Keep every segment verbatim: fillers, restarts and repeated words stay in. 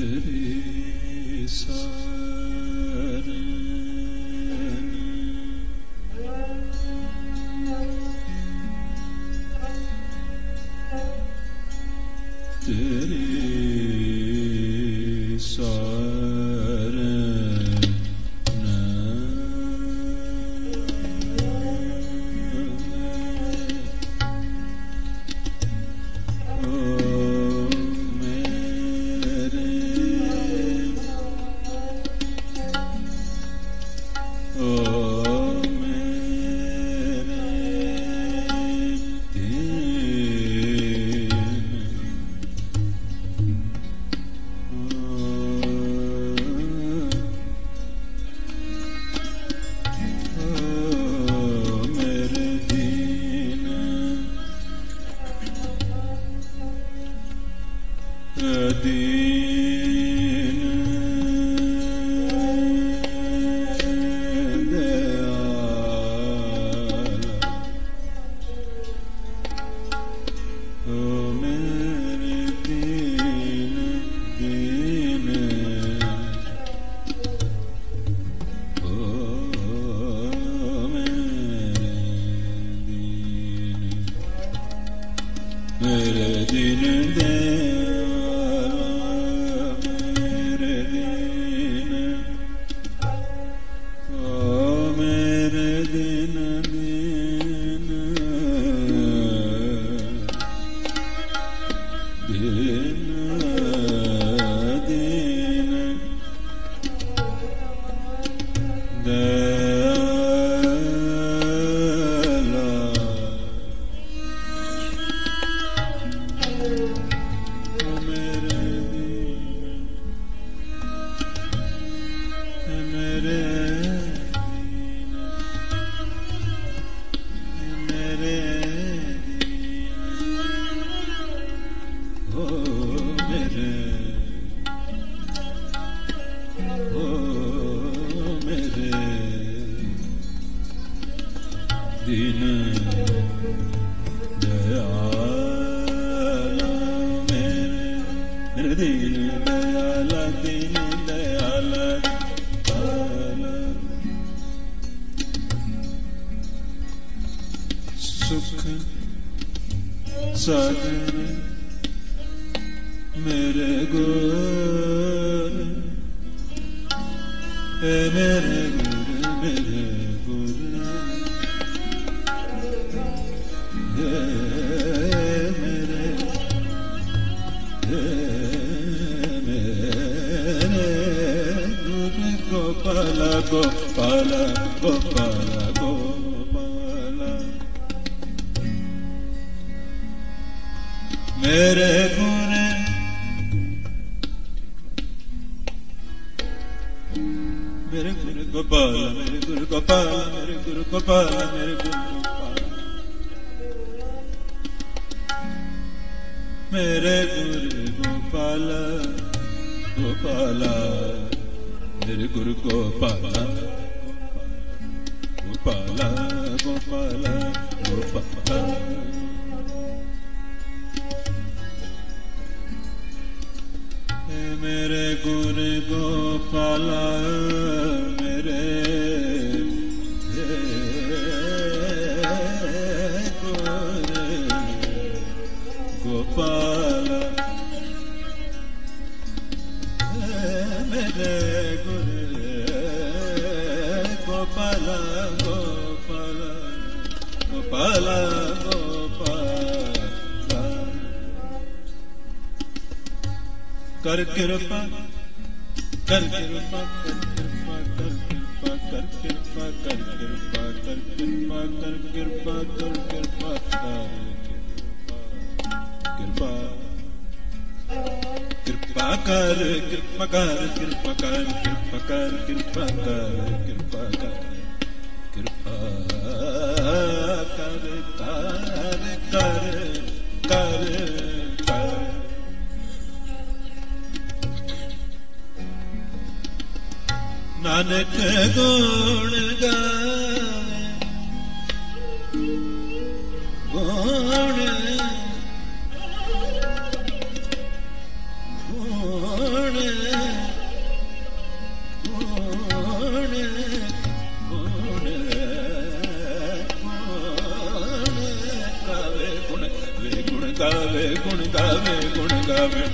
तेरे सारन तेरे सारन कर कृपा कर कृपा कर कृपा कर कृपा कर कृपा कर कृपा कर कृपा कर कृपा कर कृपा कृपा कृपा कर कृपा कर कृपा कर कृपा कर कृपा कर कृपा कर कृपा कर कर कर कर नानक गुण गावे गुण गुण गावे गुण गावे गुण गावे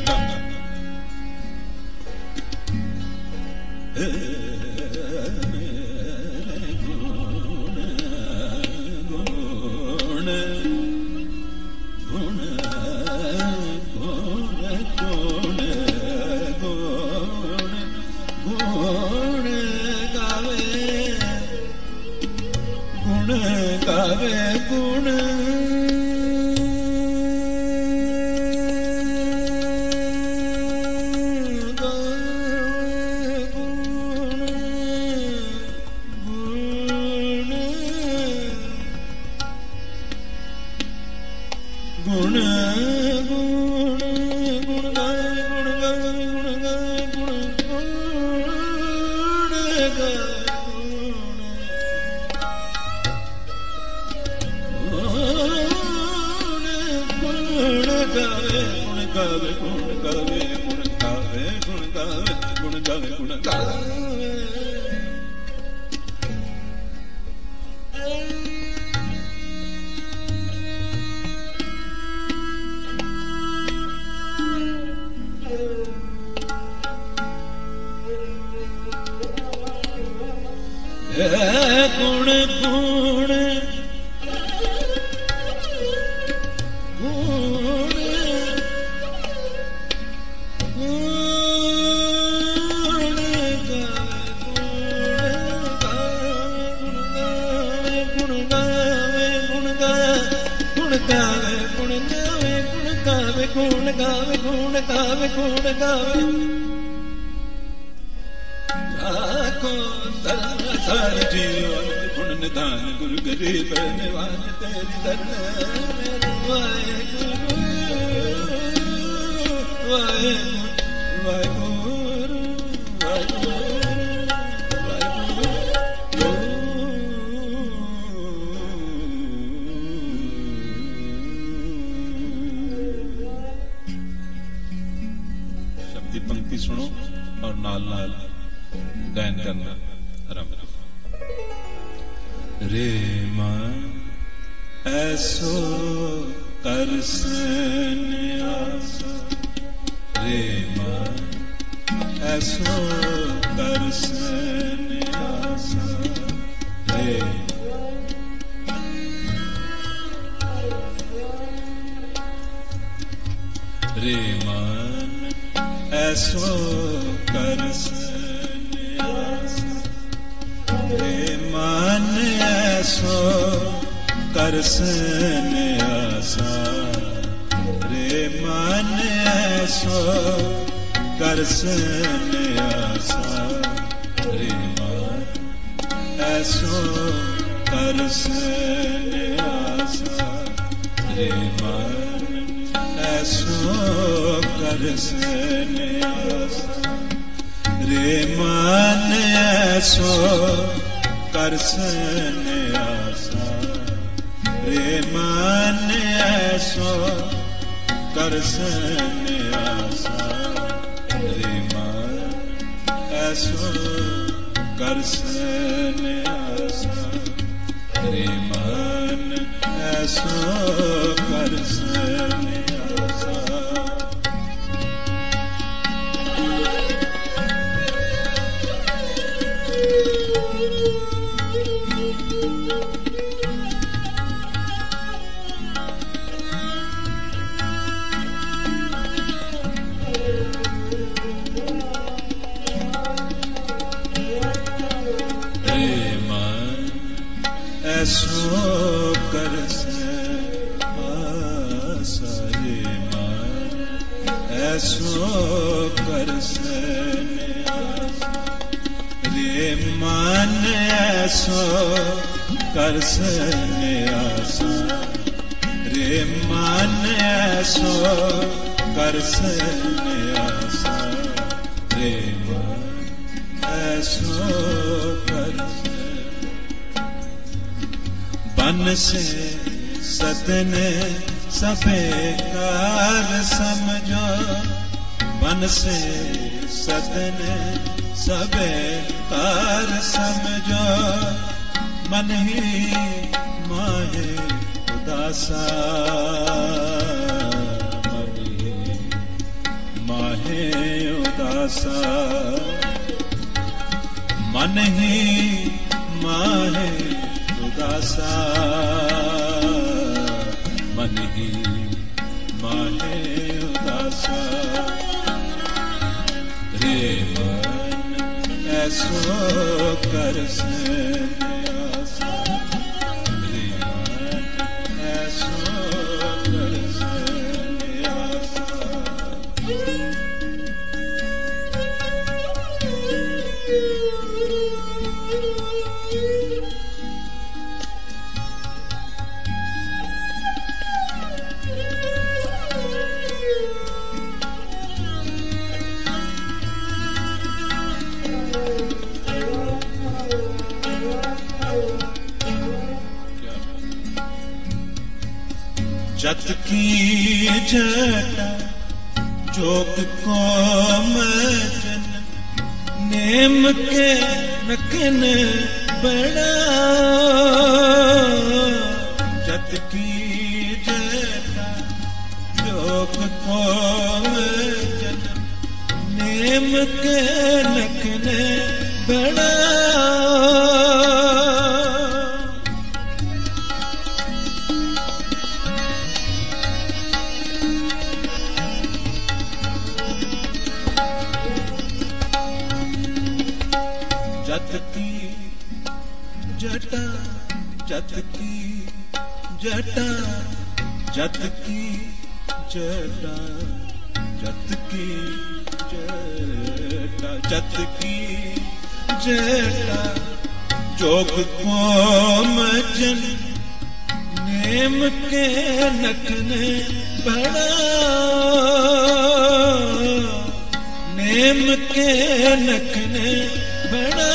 बन से सतने सबे कार समझो, बन से सतने सबे कार समझो, मन ही माहे उदासा उदासा मन ही माहे उदासा मन ही माहे उदासा रे मन ऐसो कर आसा रे मन ऐसो कर आसा जत की जटा जोग को मजन नेम के नखन बड़ा जत की जटा जोग को मजन नेम के नखन बड़ा जत की जटा जत की जटा जत की जटा जत की जटा जत की जटा जोग को मजन नेम के नखने बड़ा नेम के नखने बड़ा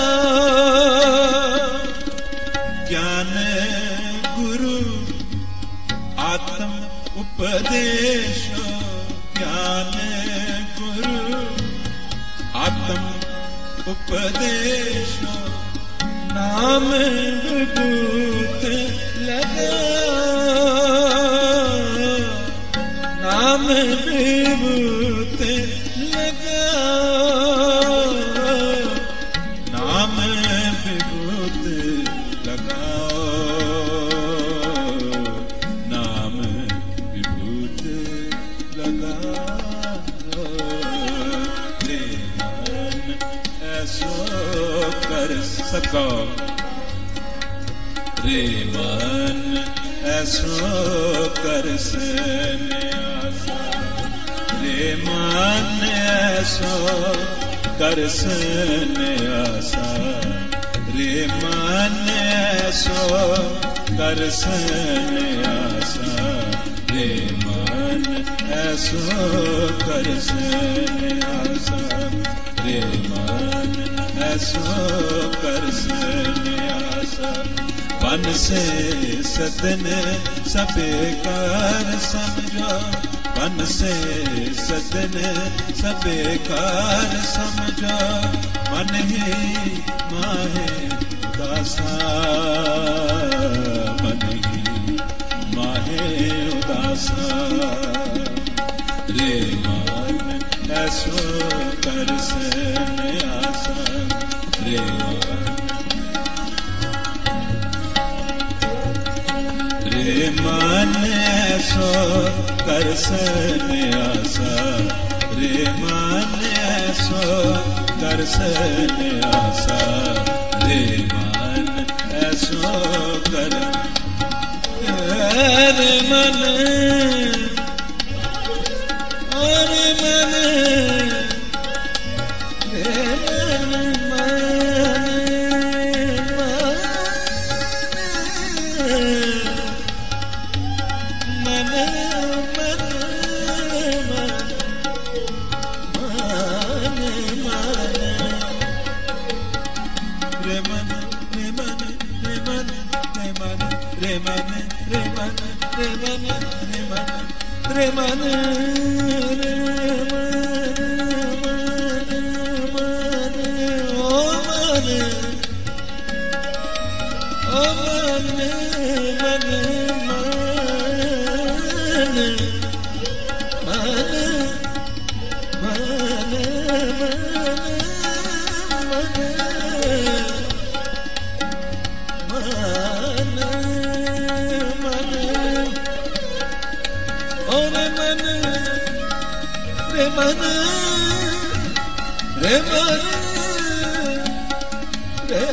ज्ञान गुरु आत्म उपदेश ज्ञान गुरु आत्म उपदेश नाम विभूत लगा नाम विभूत लगा नाम विभूत लगाओ नाम विभूत लगाओ रे मन ऐसो कर सको रे मन ऐसो कर आसा रे मन ऐसो कर आसा रे मन ऐसो कर आसा रे मन ऐसो कर आसा रे मन ऐसो कर आसा मन से सदन सबे कार समझो मन से सदन सबे कार समझो मन ही माहे उदासा मन ही माहे उदासा रे मन ऐसो कर आसा रे रे मन ऐसो कर आसा रे मन ऐसो कर आसा रे मन ऐसो कर रे मन रे मन रे रे मन रे मन ओ मन ओ मन मन मन मन मन रे मन रे मन रे मन रे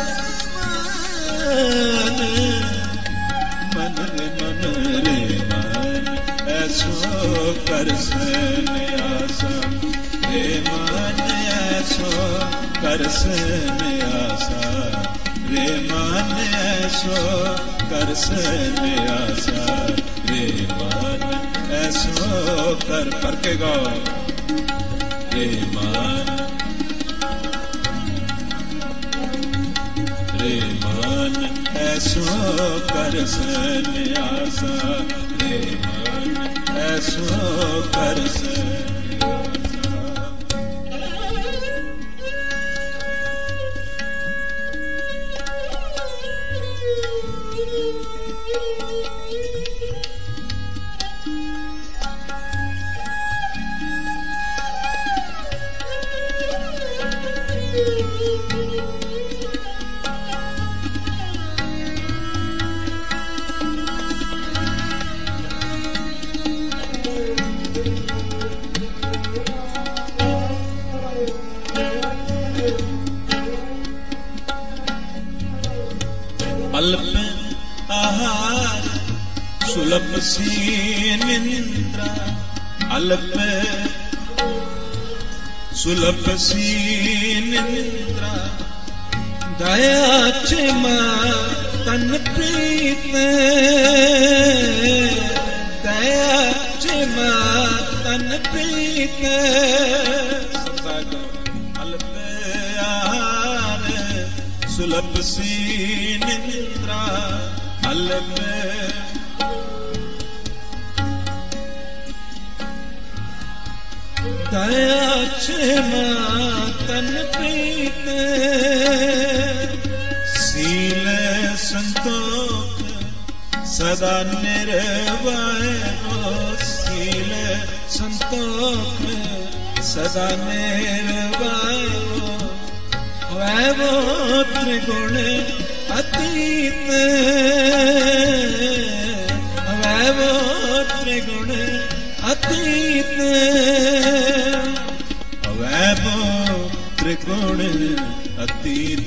मन रे मन रे मन ऐसो कर सन्यासा रे मन ऐसो कर सन्यासा रे मन ऐसो कर सन्यासा रे मन ऐसो कर कर के गाओ रे मन रे मन ऐसो कर सन्यासा रे मन ऐसो कर सन्यासा अल्प आहार सुलभ सी निंद्रा अल्प सुलभ सी निंद्रा दया क्षमा तन प्रीत दया क्षमा तन प्रीत अल्प आहार सुलभ सी निंद्रा अल्प दया क्षमा तन प्रीत सील संतोष सदा निर्भय सील संतोष सदा निर्भय वैभव त्रिगुण अतीत वैभव त्रिगुण अतीत वैभव त्रिगुण अतीत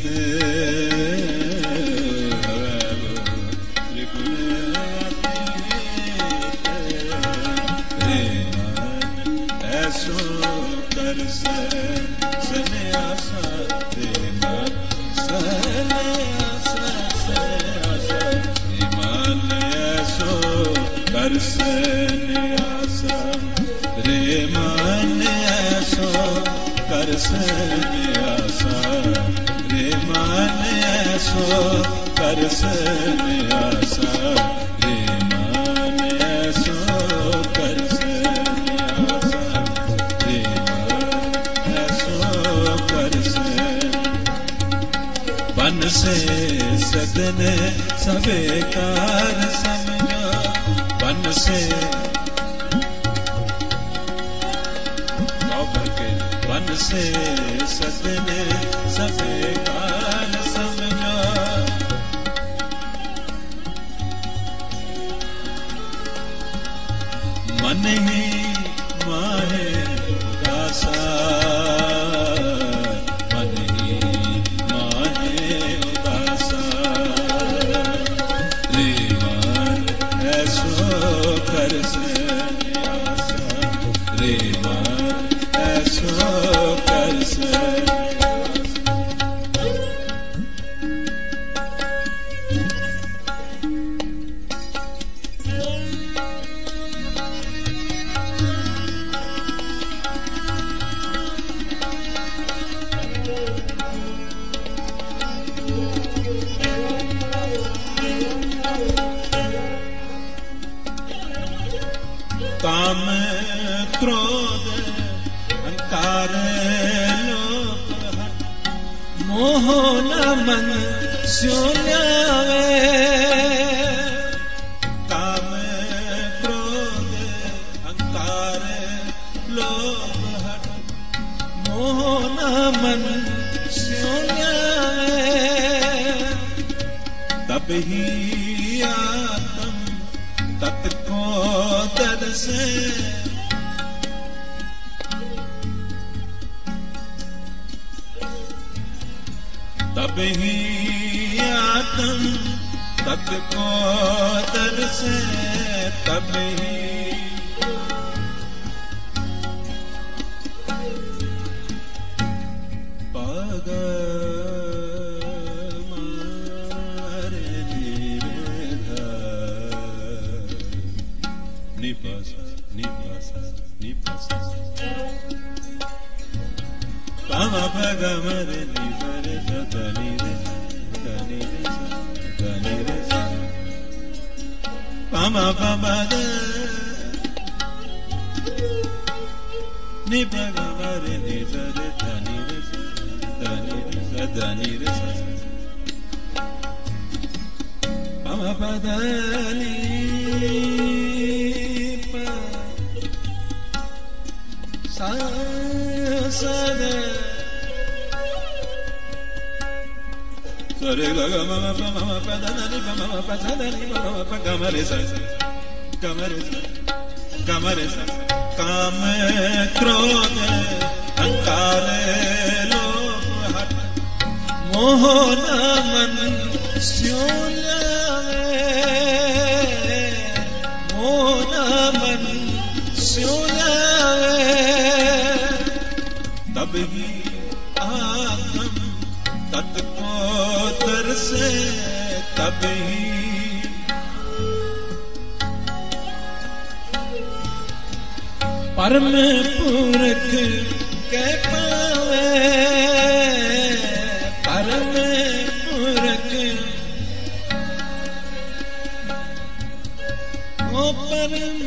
वैभव त्रिगुण अतीत रे मन ऐसो कर सन्यासा रे मन सन्यासा सन्यासा रे मन ऐसो कर सन्यासा रे मन ऐसो कर सन्यासा रे मन ऐसो कर सन्यासा रे मन ऐसो कर सन्यासा रे मन ऐसो कर बन से सदन सबे कार समझो बन से बन से सदन सबे कार समझो मन ही माहे उदासा मन ही माहे उदासा रे मन ऐसो कर सन्यासा रे मन ऐसो कर सन्यासा काम क्रोध अहंकार लोभ हट मोह न मन स्यो न्यावे काम क्रोध अहंकार लोभ हट मोह न मन स्यो न्यावे तब ही आत्म तत् को दर से तब ही आत्म तत्व को तरसे तब ही पग मारे निवेधा निपस निपस निपस पामा पग मारे निवरे धनी रे धनी रे धनी रे पामा पामा द निपग मारे निवरे धनी रे धनी रे धनी रे पामा पदनी पा सा सदा Sare ga ga ma ma pa ma ma pa da na ni pa ma ma pa sa da ni ma ma pa ga ma re sa ga ma re sa ga ma re sa काम क्रोध अहंकार लोभ हट मोह न मन स्यों लावे मोह न मन स्यों लावे तब ही आत्म तत् को तरसे तब ही परम पुरख के पावे परम पुरख ओ परम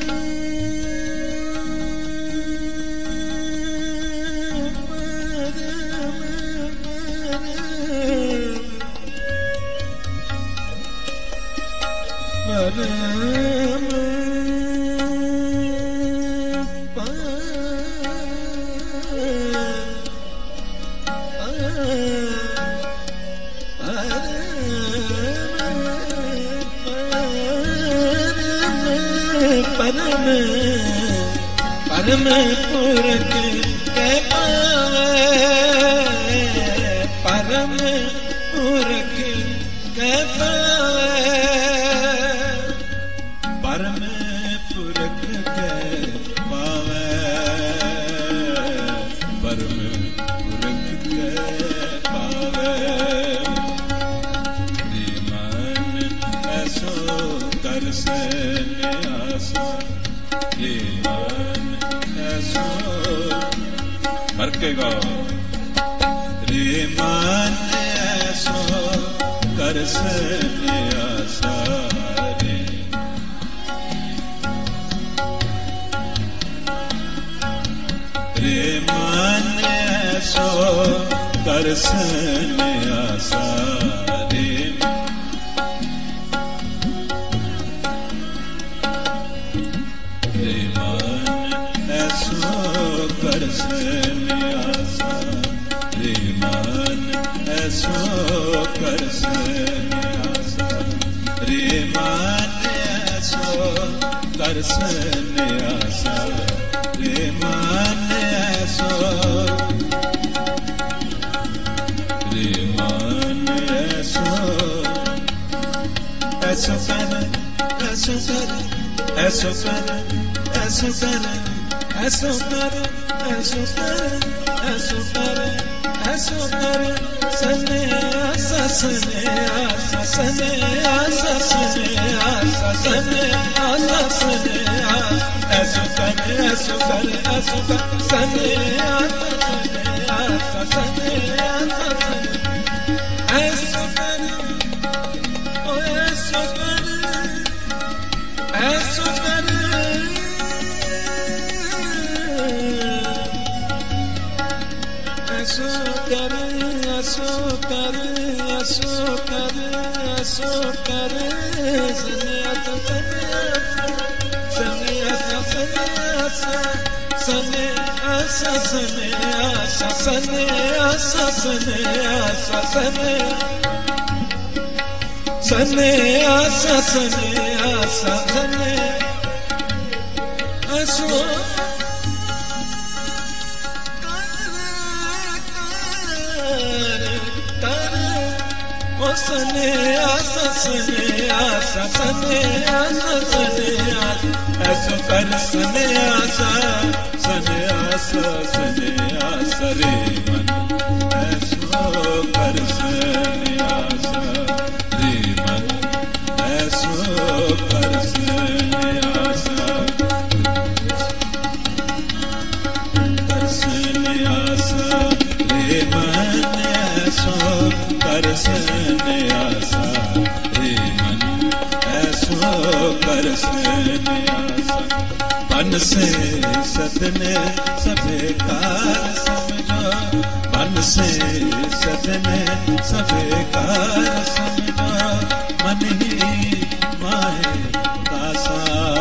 परम परम पुरख के पावे परम पुरख के पावे परम पुरख के पावे परम पुरख के पावे मन ऐसो कर से करकेगा रे मन ऐसो कर से आशा रे रे मन ऐसो कर से आशा रे कर से आशा रे मन ऐसो कर से आशा रे मन ऐसो कर से आशा रे मन ऐसो रे मन ऐसो ऐसो कर ऐसो कर ऐसो कर ऐसो कर ऐसो कर ऐसो कर ऐसो कर ऐसो कर सने आसा सने आसा सने आसा सने आसा सने आसा सने ऐसो कर ऐसो कर ऐसो कर सने आसा सने आसा सने आसा सने ऐसो कर ओ ऐसो कर ऐसो कर ऐसो कर ऐसो कर ऐसो कर ऐसो कर सने आसा सने आसा सने आसा सने आसा सने आसा सने आसा सने आसा सने सने आसा सने आसा सने ऐसो सने आस सने आस सने आस सने आस ऐसो कर सने आसा सने आस सने आस रे मन ऐसो कर सने आसा रे मन ऐसो कर सने आसा कर सने आसा रे मन ऐसो कर सने आसा रे मन ऐसो कर सने आसा बन से सदने सबे कार समझो बन से सदने सबे कार समझो मन ही माहे दासा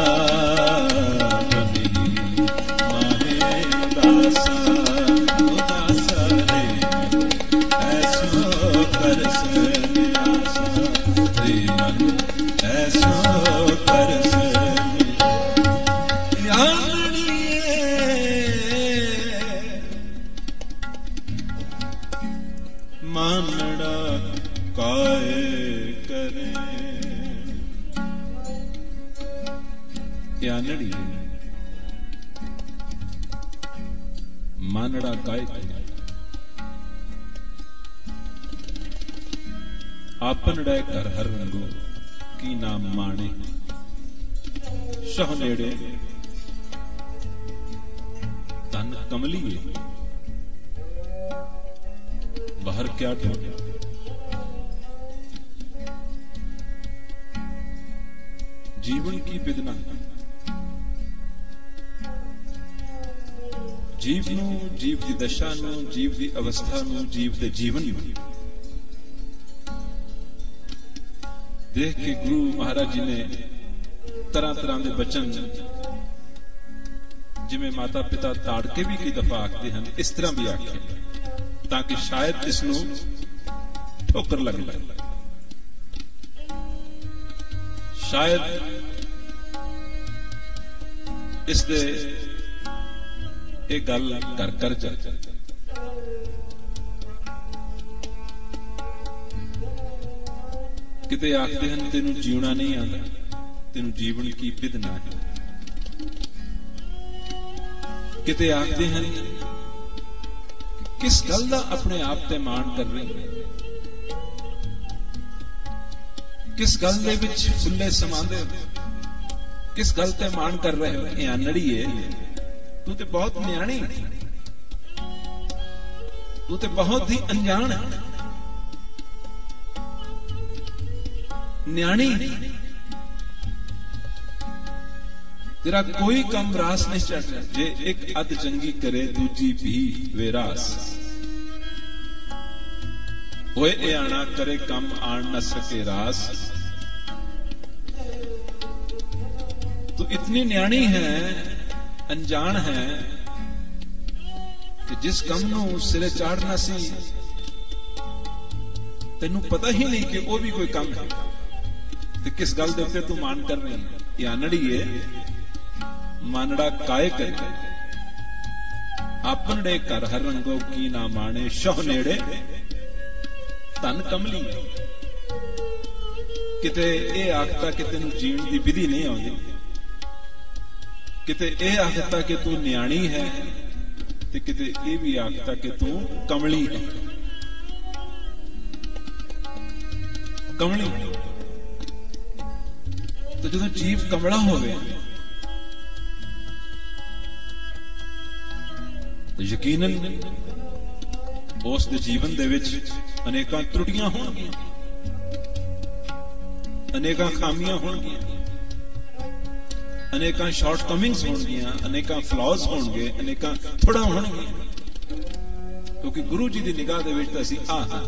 मन ही माहे दासा उदासा रे ऐसो कर सने आसा रे मन ऐसो कर सने यानिए मानड़ा काय करे यानड़ी मानड़ा काय करे आपनड़े कर हर रंगो की नाम माणे शह नेड़े तन कमलिए बाहर क्या ढूंढे जीवन की बिदना जीव नू जीव की दशा नू जीव की अवस्था नू जीव के जीवन नू देख के गुरु महाराज जी ने तरह तरह के बचन जिमें माता पिता ताड़ के भी कई दफा आखते हैं इस तरह भी आखे ताकि शायद इसनू ठोकर लग लगे शायद इस दे एक गल कर कर जा किते आखते हैं तेनू जीवना नहीं आता तेनू जीवन की बिदना है किते आखते हैं किस गल दा अपने आप ते मान कर रही किस गल दे विच फुल्ले समांदे किस गल ते मान कर रहे हो ए अनड़ीए तू ते बहुत न्याणी तू ते बहुत ही अनजान है न्याणी तेरा कोई कम रास नहीं चढ़ना जे एक अध चंगी करे दूजी भी वेरास ओए ए आना करे कम आन न सके रास तू इतनी न्याणी है अनजान है कि जिस कम नू सिरे चाड़ना सी तेनू पता ही नहीं कि वो भी कोई कम है तो किस गल दे उत्ते तू मान कर रही या नड़ीए मानड़ा काय करे आपनड़े कर हर रंगो की ना माने शह नेड़े तन कमली किते ए आखता कि तेनू जीवन की विधि नहीं आती किते ए आखता कि तू न्याणी है ते किते ए भी आखता कि तू कमली है कमली तो जो जीव कमला होवे तो यकीनन उस दे जीवन दे विच अनेकां त्रुटियां होणगियां अनेकां खामियां होणगियां अनेकां शॉर्टकमिंग्स होणगियां अनेकां फ्लॉज होणगे अनेकां थोड़ा होणगियां क्योंकि गुरु जी की निगाह दे विच तां असीं आ हां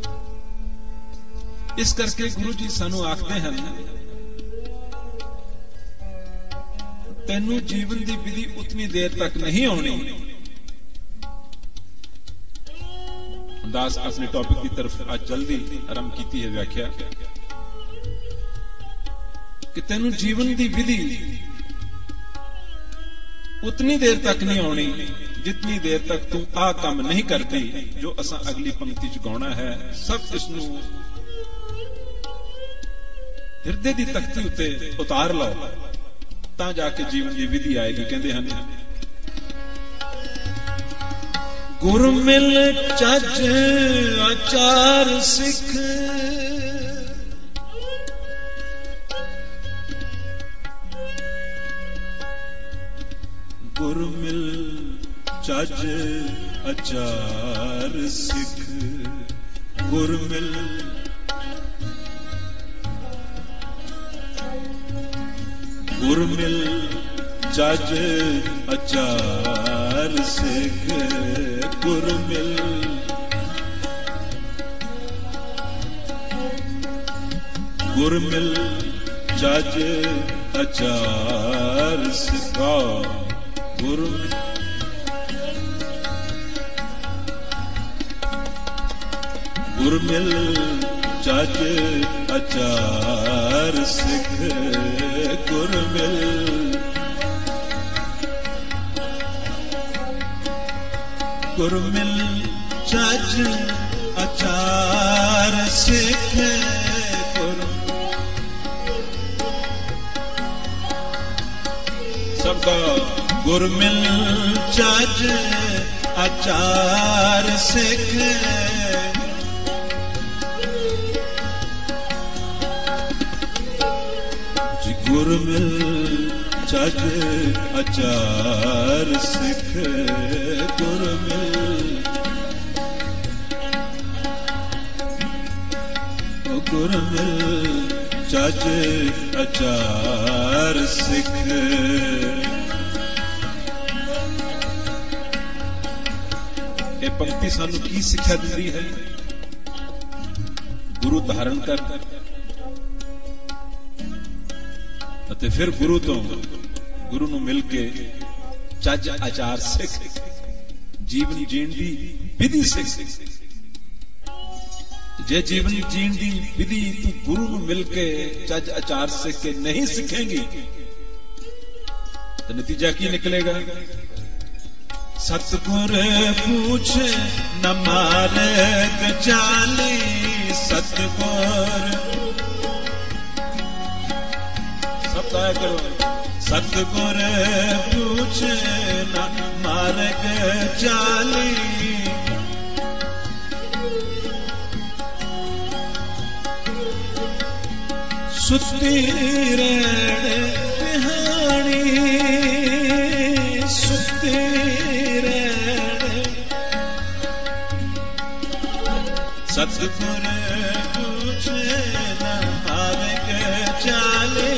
इस करके गुरु जी सानू आखदे हन तेनू जीवन की विधि उतनी देर तक नहीं होनी दास अपने टॉपिक की तरफ आज जल्दी आरंभ की है व्याख्या कि तेनू जीवन की विधि उतनी देर तक नहीं आनी जितनी देर तक तू आ काम नहीं करती जो असा अगली पंक्ति च गाउणा है। सब इसनू हिरदे दी तख्ती उत्ते उतार लो तां जाके जीवन दी विधि आएगी। कहंदे हन गुर मिल चज आचार सिख गुर मिल चज आचार सिख गुर मिल गुर मिल चज आचार सिख गुर मिल गुर मिल चज आचार सिखा गुर गुर मिल चज आचार सिख गुर मिल गुर मिल चज आचार सिख गुर सबका गुर मिल चज आचार सिख गुर मिल चज आचार सिख गुर मिल गुर मिल चज आचार सिख। ये पंक्ति सानू की सिक्ख्या दिंदी है? गुरु धारण कर ते फिर गुरु तो गुरु नू मिल के चज आचार सिख जीवन जीण दी विधि सिख। जे जीवन जीण दी विधि तू गुरु नू मिल के चज आचार सिख के नहीं सीखेंगी तो नतीजा की निकलेगा? सतगुर पूछ न मार्ग चाली सतगुर सब करो सतगुर पूछ न मार्ग चाली सुती रहण बिहानी सुती रहण सतगुर पूछ न मार्ग चाली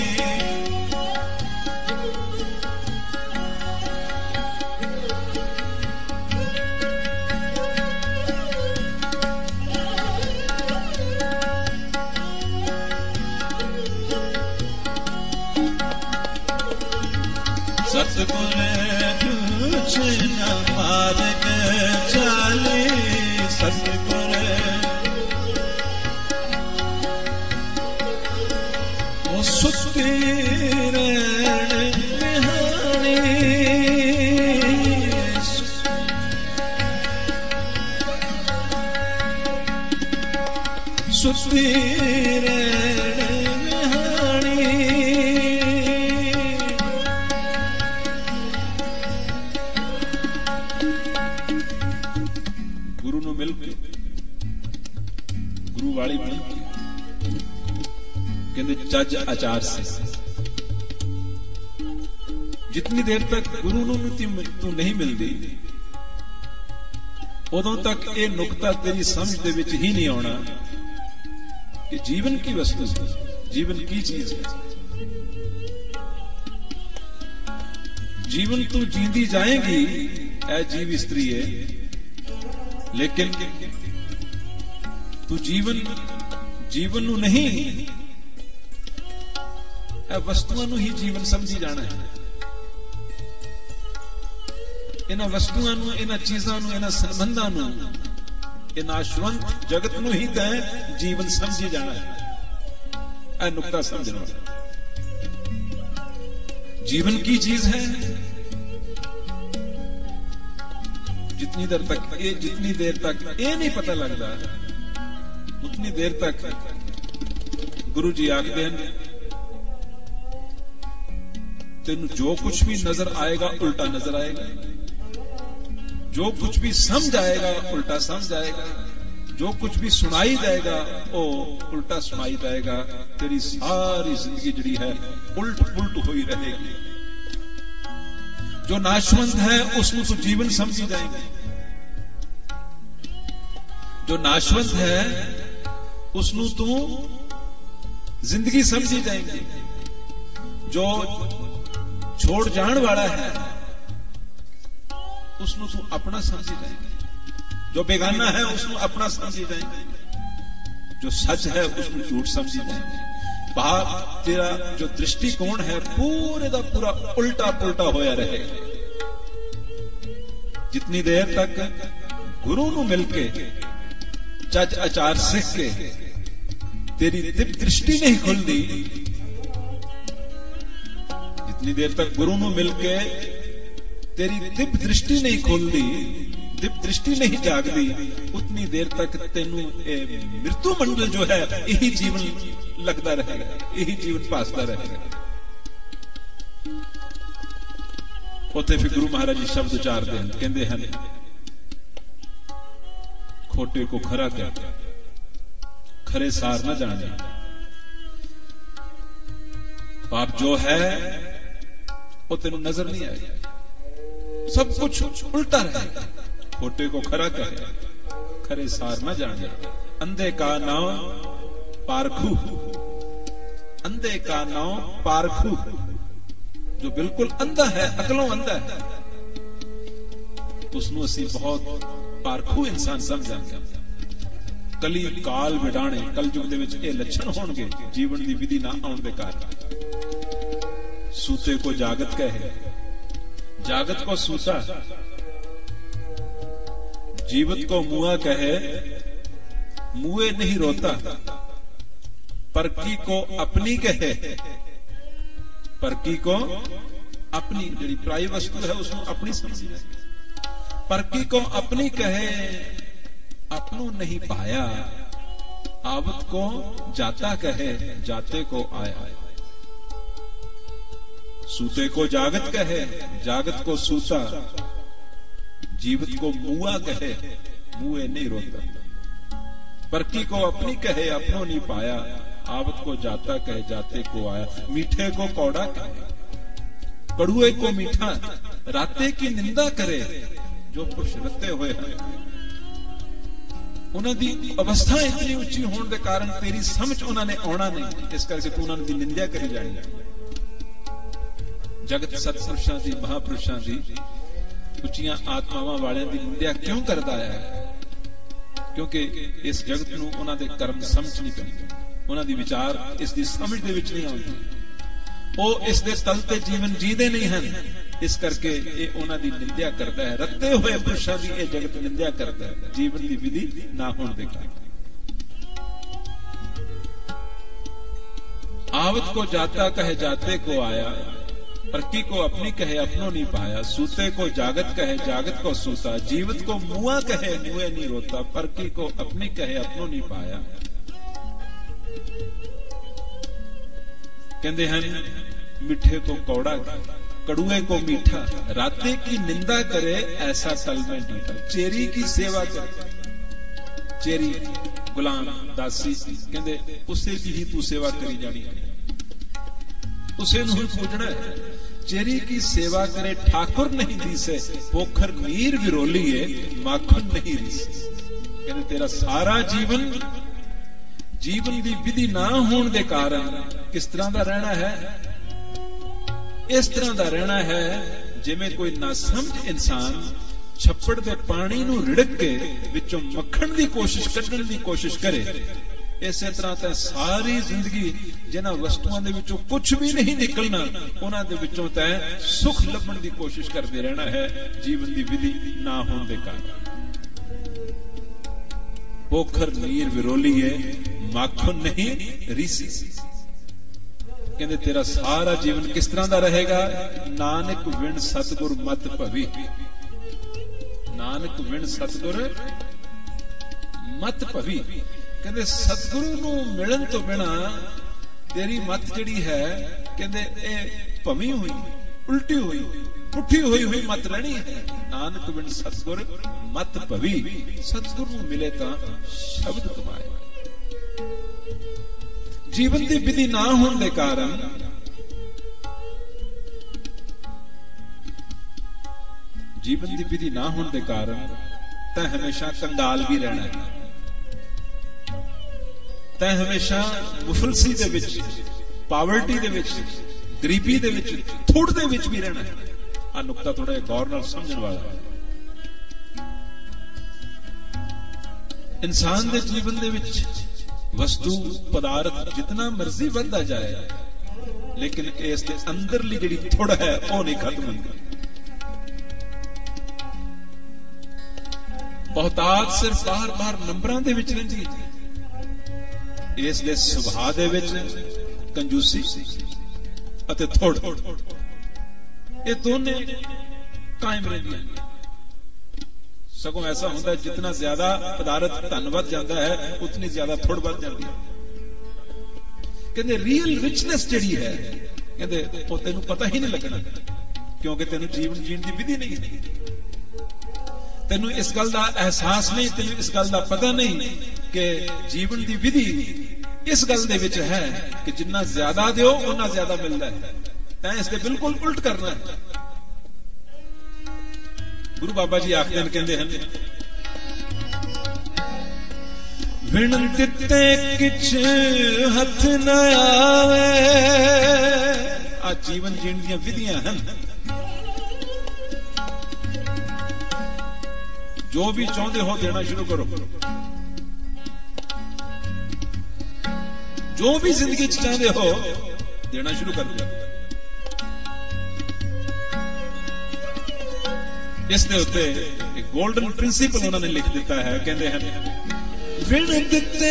सतगुर पूछ न मार्ग चाले सतगुर ओ सुते रहण बिहानी सुते रहण बिहानी मिल के गुरु वाली बन कहते चज आचार से जितनी देर तक गुरु नूं तू नहीं मिलती उदों तक ये नुकता तेरी समझ दे विच ही नहीं आना कि जीवन की वस्तु जीवन की चीज है। जीवन तू जींदी जाएगी ऐ जीव स्त्री है लेकिन तू जीवन जीवन नू नहीं वस्तुआं नू ही जीवन समझी जाना है। इन्हां वस्तुआं नू इन्हां चीजां नू इन्हां संबंधां नू इन्हां अश्वंत जगत नू ही तैं जीवन समझी जाना है। यह नुकता समझना जीवन की चीज है जितनी देर तक ये जितनी देर तक ये नहीं पता लगता, उतनी देर तक गुरु जी आखते हैं तेन जो कुछ भी नजर आएगा उल्टा नजर आएगा, जो कुछ भी समझ आएगा उल्टा समझ आएगा, जो कुछ भी सुनाई देगा वो उल्टा सुनाई देगा। तेरी सारी जिंदगी जड़ी है उल्ट पुलट हुई रहेगी। जो नाशवंत है उसको तू जीवन समझी जाएगी, जो नाशवंत है उसको तू जिंदगी समझी जाएगी, जो छोड़ जाने वाला है उसको तू अपना समझी जाएगी, जो बेगाना है उसको अपना समझी जाएंगे, जो सच है उसको झूठ समझी जाएंगे। बाहर तेरा जो दृष्टिकोण है पूरे का पूरा उल्टा पुल्टा होया रहेगा। जितनी देर तक गुरु नू मिलके चज आचार सीख के तेरी दिव्य दृष्टि नहीं खुलती, जितनी देर तक गुरु नू मिलके तेरी दिव्य दृष्टि नहीं खुलती, दिव्य दृष्टि नहीं जागती, उतनी देर तक तेनू मृत्यु मंडल जो है यही जीवन लगता रहेगा, यही जीवन पासता रहेगा। उत्थे फिर गुरु महाराज जी शब्द उचारते हैं, कहते हैं खोटे को खरा कर खरे सार न जाने, पाप जो है वो तेनू नजर नहीं आएगा, सब कुछ उल्टा रहेगा। खोटे को खरा कहे खरे सार न जाने, अंधे का नाम पारखू, अंधे का नाम पारखू, जो बिल्कुल अंधा है, अकलों अंधा है, उसनू असी बहुत पारखू इंसान समझांगे। कली काल विडाणे, कल युग दे विच ये लक्षण होणगे जीवन दी विधि ना आउण दे कारण। सूते को जागत कहे, जागत को सूता, जीवत को मुआ कहे, मुए नहीं रोता, परकी को अपनी कहे, परकी को अपनी जी प्राई वस्तु है उसको अपनी समझी जाए, परकी को अपनी कहे, अपनों नहीं पाया, आवत को जाता कहे, जाते को आया। सूते को जागत कहे, जागत को सूता, जीवत को मुआ कहे, मुए नहीं रोता, परकी को अपनी कहे, अपनों नहीं पाया, आवत को जाता कहे, जाते को आया। मीठे को कौड़ा कहे, कड़ुए को मीठा, राते की निंदा करे, जो पुरुष रते हुए हैं उन्होंने अवस्था इतनी उच्ची होने के कारण तेरी समझ उन्होंने आना नहीं, इस करके तू उन्होंने निंदा करी जानी। जगत सतपुरुषां दी, महापुरुषां दी, उच्चियां आत्मावां वालियां दी निंदा क्यों करता है? क्योंकि इस जगत नूं उन्हां दे कर्म समझ नहीं पैंदे, उन्हां दी विचार इस दी समझ दे विच नहीं आउंदी, ਉਹ ਇਸ ਦੇ ਤਲ ਤੇ ਜੀਵਨ ਜੀਂਦੇ ਨਹੀਂ ਹਨ, ਇਸ ਕਰਕੇ ਇਹ ਉਹਨਾਂ ਦੀ ਨਿੰਦਿਆ ਕਰਦਾ ਹੈ। ਰੱਤੇ ਹੋਏ ਪੁਰਸ਼ਾਂ ਦੀ ਇਹ ਜਗਤ ਨਿੰਦਿਆ ਕਰਦਾ ਹੈ ਜੀਵਨ ਦੀ ਵਿਧੀ ਨਾ ਹੋਣ ਦੇ ਕਾਰਨ। आवत को जाता कहे, जाते को आया, परकी को अपनी कहे, अपनों नहीं पाया, सूते को जागत कहे, जागत को सूता, जीवत को मुआ कहे, मुए नहीं रोता, परकी को अपनी कहे, अपनों नहीं पाया। कहते हैं मीठे को कौड़ा, कड़ुए को मीठा, राते की निंदा करे, ऐसा तल में डीठा। चेरी की सेवा करे, चेरी गुलाम दासी कहते उसे की ही तू सेवा करी जानी है, उसे नहीं पूजना है। चेरी की सेवा करे, ठाकुर नहीं दीसे, पोखर नीर विरोलिए, माखन नहीं रीसे। कहते तेरा सारा जीवन जीवन की विधि ना होने के कारण किस तरह का रहना है? इस तरह का रहना है जिवें कोई नासमझ इंसान छप्पड़ दे पानी नूं रिड़क के विचों मक्खण की कोशिश कढण की कोशिश करे। इसे तरह तैं सारी जिंदगी जिन्हां वस्तुआं दे विचों कुछ भी नहीं निकलना, उन्हां दे विचों तैं सुख लभण की कोशिश करते रहना है जीवन की विधि ना होने के कारण। पोखर नीर विरोलिए, माखन नहीं रीसी। कहते तेरा सारा जीवन किस तरह का रहेगा? नानक विण सतगुर मत भवी। नानक विण सतगुर मत भवी। कहते सतगुरु नू मिलन तो बिना तेरी मत जिहड़ी है कहते ए भवी हुई, उल्टी हुई, पुठी हुई हुई मत रहनी है। नानक बिन सतगुर मत भवी। सतगुरु नू मिले तां शब्द कमाए। जीवन की विधि ना होने के कारण जीवन की विधि ना होने के कारण तैं हमेशा कंगाल भी रहना है। तैं हमेशा मुफलसी दे विच, पावर्टी दे विच, गरीबी दे विच, थुड़ दे विच भी रहना है। आ नुकता थोड़ा गौर नाल समझण वाला है। इंसान दे जीवन दे विच वस्तु पदार्थ जितना मर्जी बढ़ता जाए, लेकिन इस दे अंदरली जिहड़ी थुड़ है वो नहीं खत्म होंदी। बहुतात सिर्फ बाहर बाहर नंबरां दे विच रहिंदी है। इस दे सुभाव दे विच कंजूसी अते थुड़ ये दोने कायम रहिंदियां। सगों ऐसा होता है जितना ज्यादा पदार्थ धन वध जाता है उतनी ज्यादा थुड़ वध जाती है। कहते रियल रिचनेस जिहड़ी है कहते वो तेनू पता ही नहीं लगना, क्योंकि तेनू जीवन जीण दी विधि नहीं है। तेनू इस गल दा एहसास नहीं, तेनू इस गल दा पता नहीं कि जीवन दी विधि इस गल दे विच है कि जिन्ना ज्यादा दिओ उन्ना ज्यादा मिलता है। तैं इसके बिल्कुल उल्ट करना है। गुरु बाबा जी आखदे ने, कहंदे हन विण दिते किछ हथ न आवे। आ जीवन जीण दी विधियां हन। जो भी चाहते हो देना शुरू करो। जो भी जिंदगी चाहते हो देना शुरू कर दो। इसके उत्ते एक गोल्डन प्रिंसिपल उन्होंने लिख दिता है। कहते हैं विण दिते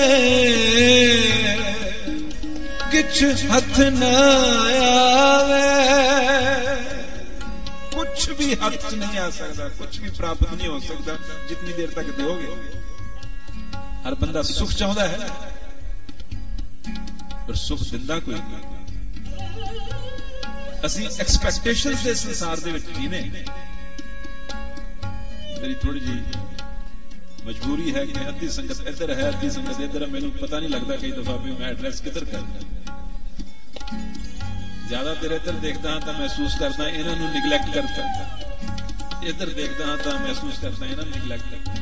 किछ हथ न आवे। कुछ भी हाथ च नहीं आ सकता, कुछ भी प्राप्त नहीं हो सकता जितनी देर तक दोगे। हर बंदा सुख चाहता है पर सुख दिंदा कोई नहीं। असी एक्सपेक्टेशंस दे संसार दे विच जीने। मेरी थोड़ी जी मजबूरी है कि अद्धी संगत इधर है, अद्धी संगत इधर है। मैनू पता नहीं लगता कई दफा भी मैं एड्रेस किधर करना। ज्यादा देर इधर देखता हाँ तो महसूस करता इन्हों निगलैक्ट करता, इधर देखता हाँ तो महसूस करता इन्हों निगलैक्ट करता।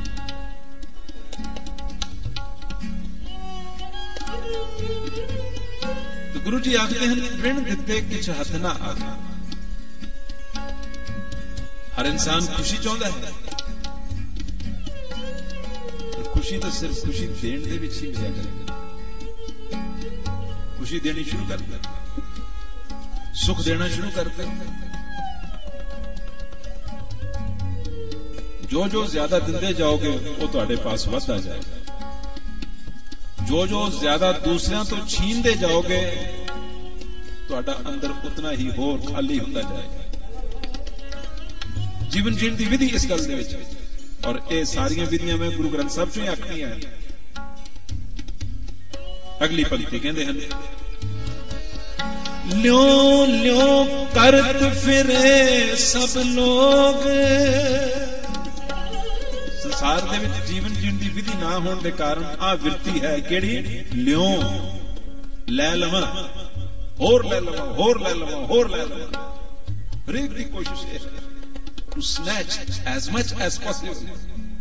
तो गुरु जी आखते हैं ऋण दिते किछ हथ ना आवे। हर इंसान खुशी चाहता है, पर खुशी तो सिर्फ खुशी देने दे विच ही मिलिया करेगी। खुशी देनी शुरू कर दे, सुख देना शुरू कर दे। जो जो ज्यादा दिंदे जाओगे वो तुहाडे पास वधदा जाएगा। जो जो ज्यादा दूसरों तो छीनते जाओगे तुहाडा अंदर उतना ही होर खाली होता जाएगा। जीवन जीण दी विधि इस गल दे विच, और ये सारियां विधियां मैं गुरु ग्रंथ साहिब चों ही आखनी है। अगली पंक्ति कहंदे हन ल्यों ल्यों करत फिरे सब लोग। संसार दे विच जीवन जीण दी विधि ना होने के कारण आ वृत्ति है केड़ी ल्यों लै लवां, होर लै लवां, होर लै लवां, होर लै लवां। हरेक दी कोशिश है to snatch as much as possible.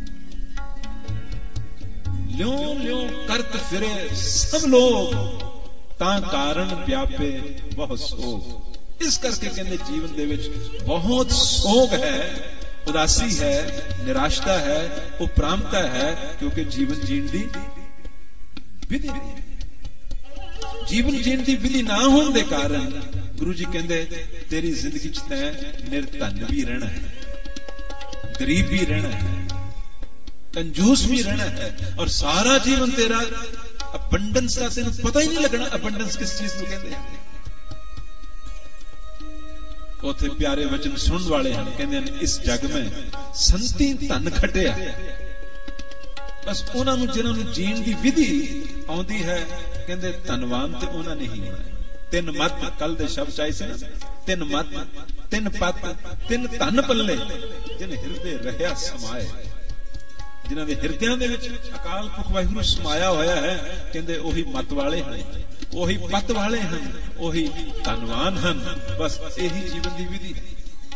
ल्यों ल्यों करत फिरे सब लोग ता कारण व्यापे वह सोग। इस करके कहते जीवन दे विच बहुत सोग है, उदासी है, निराशता है, उपरामता है, क्योंकि जीवन जीण दी विधि नहीं। जीवन जीण दी विधि ना होने के कारण गुरु जी कहते तेरी जिंदगी च तैं निर्धन भी रहना है, गरीब भी रहना है, कंजूस भी रहना है, और सारा जीवन तेरा अबंडेंस का तेन पता ही नहीं लगना। अबंडेंस किस चीज को कहते हैं? उथे प्यारे वचन सुनने वाले हैं, कहते इस जग में संती धन खटिया। बस उन्होंने जिन्होंने जीण की विधि आउंदी है, कहते धनवान ते उन्होंने ही होना। तीन मत कल दे शब्द आए से, तीन मत तीन पत तीन धन पल्ले जिन हिरदे रहा समाए। जिन्हों के हिरदियां दे विच अकाल पुरख वाहिगुरू समाया होया है, कहते ओही मत वाले हैं, ओही पत वाले हैं, ओही धनवान हैं। बस यही जीवन की विधि है।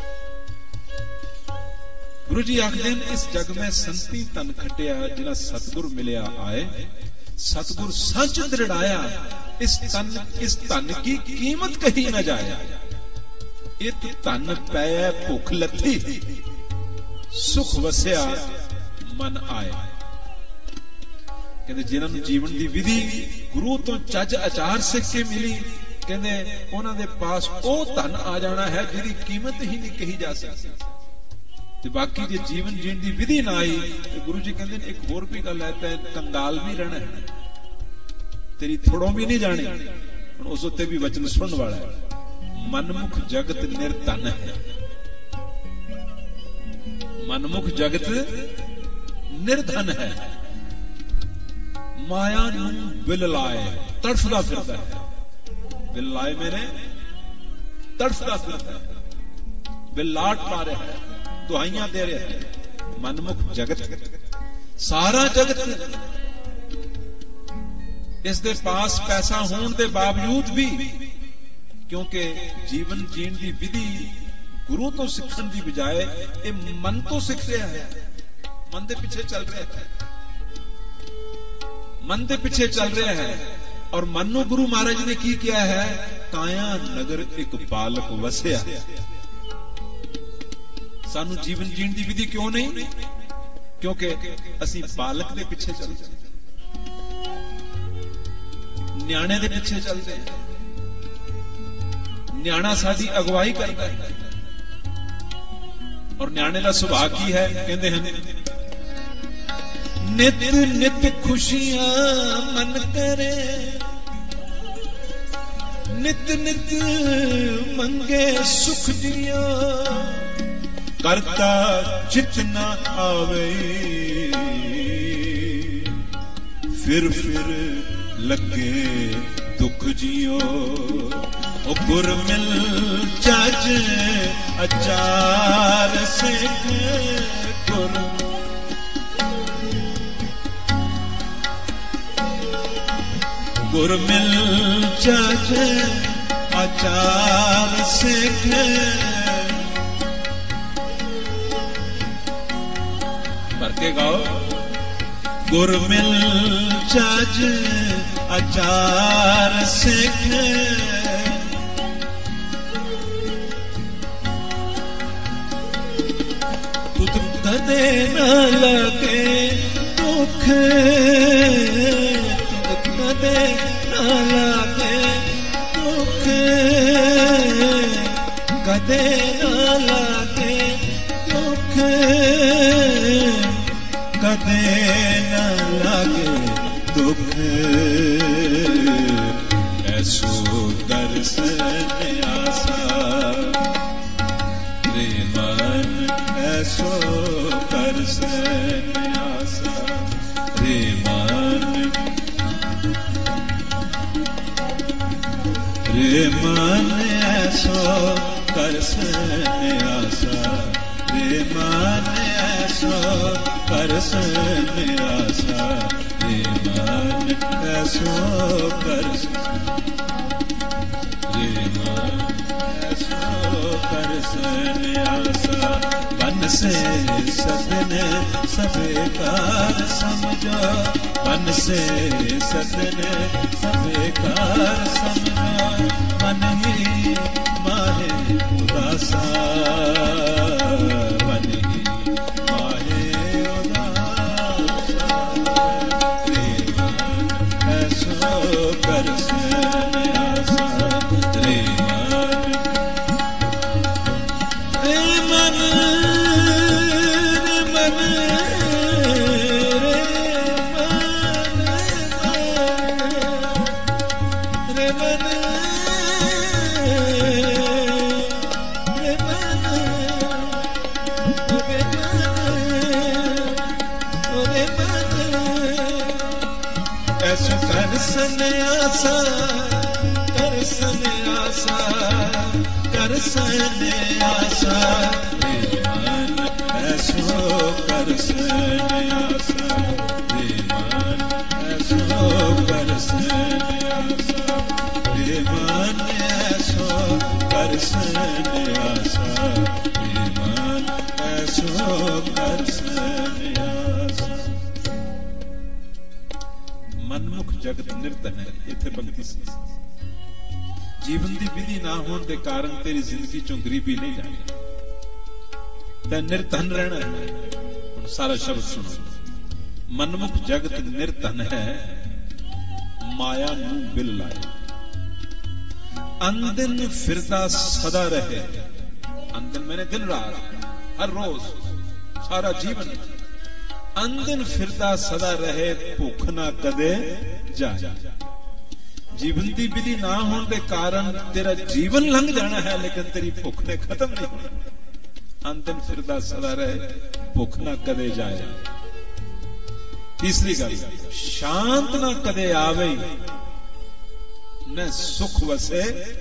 गुरु जी आखदे इस जग में संती धन खटिया, जिन्हें सतगुर मिलिया आए, सतगुर सच दृढ़ाया, इस तन इस धन की कीमत कही न जाया। इत धन पै भुख लथी, सुख वसिया मन आए। कहते जिन्होंने जीवन की विधि गुरु तो चज आचार सिख के मिली, कहते उन्होंने पास वो धन आ जाना है जिहदी कीमत ही नहीं कही जा सकती। ते बाकी जे जीवन जीण की विधि ना आई तो गुरु जी कहते एक होर भी गल है, तै कंगाल भी रहना है, तेरी थोड़ों भी नहीं जानी। हुण उस उत्ते भी वचन सुनने वाला है, मनमुख जगत निर्धन है। मनमुख जगत निर्धन है, माया नूं विल लाए तड़फदा फिरदा है। विल लाए मेरे तड़फदा फिरदा है, विल लाट पा रहा है, दुहाइयां दे रहा है। मनमुख जगत, सारा जगत इस दे पास पैसा होने के बावजूद भी, क्योंकि जीवन जीण की विधि गुरु तो सीखण की बजाय ये मन तो सीख रहा है, मन के पीछे चल रहा है, मन के पीछे चल रहा है। और मन नूं गुरु महाराज ने की किया है, काया नगर एक बालक वसिया। सानू जीवन जीण की विधि क्यों नहीं? क्योंकि असी बालक के पीछे चलते, न्याणे के पीछे चलते हैं। न्याणा साडी अगवाई करता है, और न्याणे का सुभाव की है, कहते हैं नित नित खुशियां मन करे, नित नित मंगे सुख दिया, करता चित न आवे, फिर फिर लगे दुख जियो। ओ गुर मिल चज अचार सिख, गुर गुर मिल चज अचार सिख, भर के गाओ। गुर मिल चज अचार सिख, तुद कदे न लगे दुख, तुद कदे न लगे दुख, कदे न लगे दुख, कदे न लगे दुख। ऐसो दर्शन आसा रे मन, ऐसो दर्शन आसा रे मन, रे मन ऐसो दर्शन आसा रे मन, ऐसो दर्शन आसा रे मन, ऐसो दर्शन रे मन, ऐसो दर्शन आसा। बन से सदन सबे कार समझो, बन से सदन सबे कार समझो, मन ही माहे उदासा, मन ही माहे उदासा, रे मन ऐसो दर्शन आसा रे मन, रे मन, रे मन, रे मन, रे मन, सन्यासा कर सन्यासा कर सन्यासा हे मन ऐसो कर सन्यासा हे मन ऐसो कर सन्यासा हे मन ऐसो कर सन्यासा हे मन ऐसो कर सन्यासा। मनमुख जगत निर्धन है। इत्थे पंक्ति सी जीवन की विधि ना होने के कारण तेरी जिंदगी चों गरीबी नहीं जानी, तै निर्धन रहना है। सारा शब्द सुनो। मनमुख जगत निर्धन है, माया नू बिल लाए, अंदिन फिरदा सदा रहे। अंदिन मैंने दिन रात, हर रोज, सारा जीवन। अंदिन फिरदा सदा रहे, भुख ना कदे जाए। जीवन की विधि ना होने के कारण तेरा जीवन लंघ जाना है, लेकिन तेरी भुख ने खत्म नहीं होना। अंदिन फिरदा सदा रहे, भुख ना कदे जाए। तीसरी गल, शांत ना कदे आवे, न सुख वसे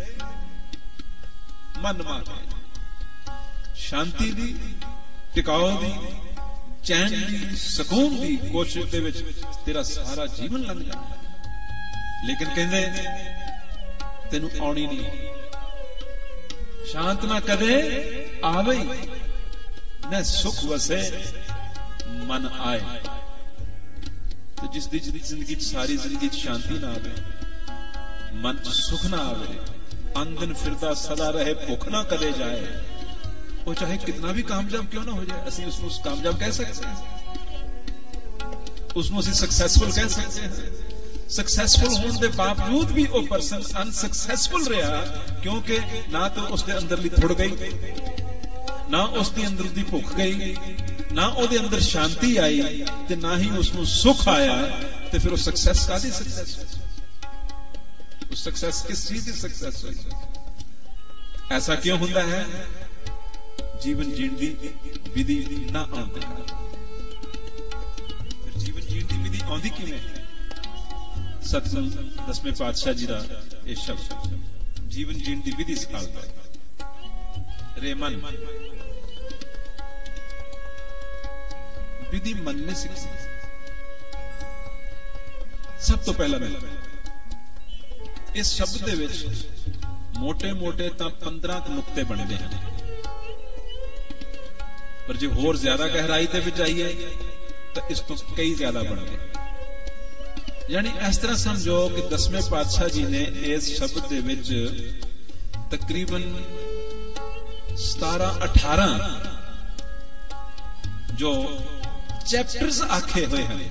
मन माने। शांति दी, टिकाओ दी, चैन दी, सकून दी कोशिश दे विच तेरा सारा जीवन लंघ जाना है, लेकिन कहंदे तेनू आउणी नहीं। शांत ना कदे आवे, न सुख वसे मन आए। तो जिस दी जिंदगी सारी जिंदगी शांति ना आवे, मन सुख ना आवे, अंदन फिरदा सदा रहे, भुख ना कदे जाए, वो चाहे कितना भी कामयाब क्यों ना हो जाए, असं उसको कामयाब कह सकते हैं, उसको असं सक्सैसफुल कह सकते हैं। सक्सैसफुल होने के बावजूद भी वो परसन अनसक्सैसफुल रहा, क्योंकि ना तो उसके अंदरली थुड़ गई, ना उसके अंदर दी भुख गई, ना उसके अंदर शांति आई, ते ना ही उसको सुख आया। तो फिर वो सक्सैस कादी सक्सैस, सक्सैस किस चीज की सक्सैस हुई? ऐसा क्यों होता है? जीवन जीण दी विधि ना आउंदे कारण। जीवन जीण दी विधि आउंदी किवें? सतसंग दसवें पातशाह जी का यह शब्द जीवन जीण दी विधि सिखाता है। रे मन, विधि मन ने सीखी। सब तो पहला मैं इस शब्द दे विच मोटे मोटे तां पंद्रह नुक्ते बने हुए हैं, पर जो होर ज्यादा गहराई दे विच आईए तो इस तो कई ज्यादा बन गए। यानी इस तरह समझो कि दसवें पातशाह जी ने इस शब्द दे विच तकरीबन सतारह अठारह जो चैप्टर्स आखे हुए हैं,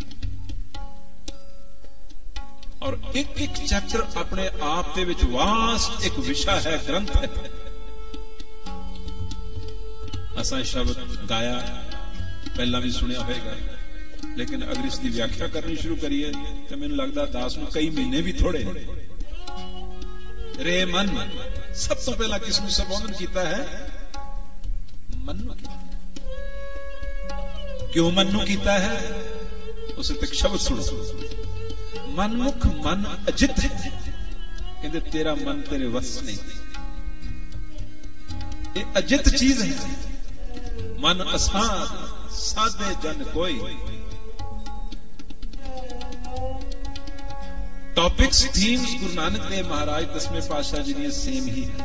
और एक एक चैप्टर अपने आप दे विच वास्ट एक विषय है, ग्रंथ है। असा शब्द गाया, पहला भी सुनिया होगा, लेकिन अगर इसकी व्याख्या करनी शुरू करिए तो मैंने लगता दास में कई महीने भी थोड़े। रे मन, सब तो पहला किसने संबोधन किया है? मन नू। क्यों मन नू किया है? उसे तक शब्द सुनो। मनमुख मन अजित है, कहते तेरा मन तेरे वश नहीं, ये अजित चीज है। मन असाध, साधे जन कोई। टॉपिक्स, थीम्स गुरु नानक देव महाराज दसवें पातशाह जी ने सेम ही है।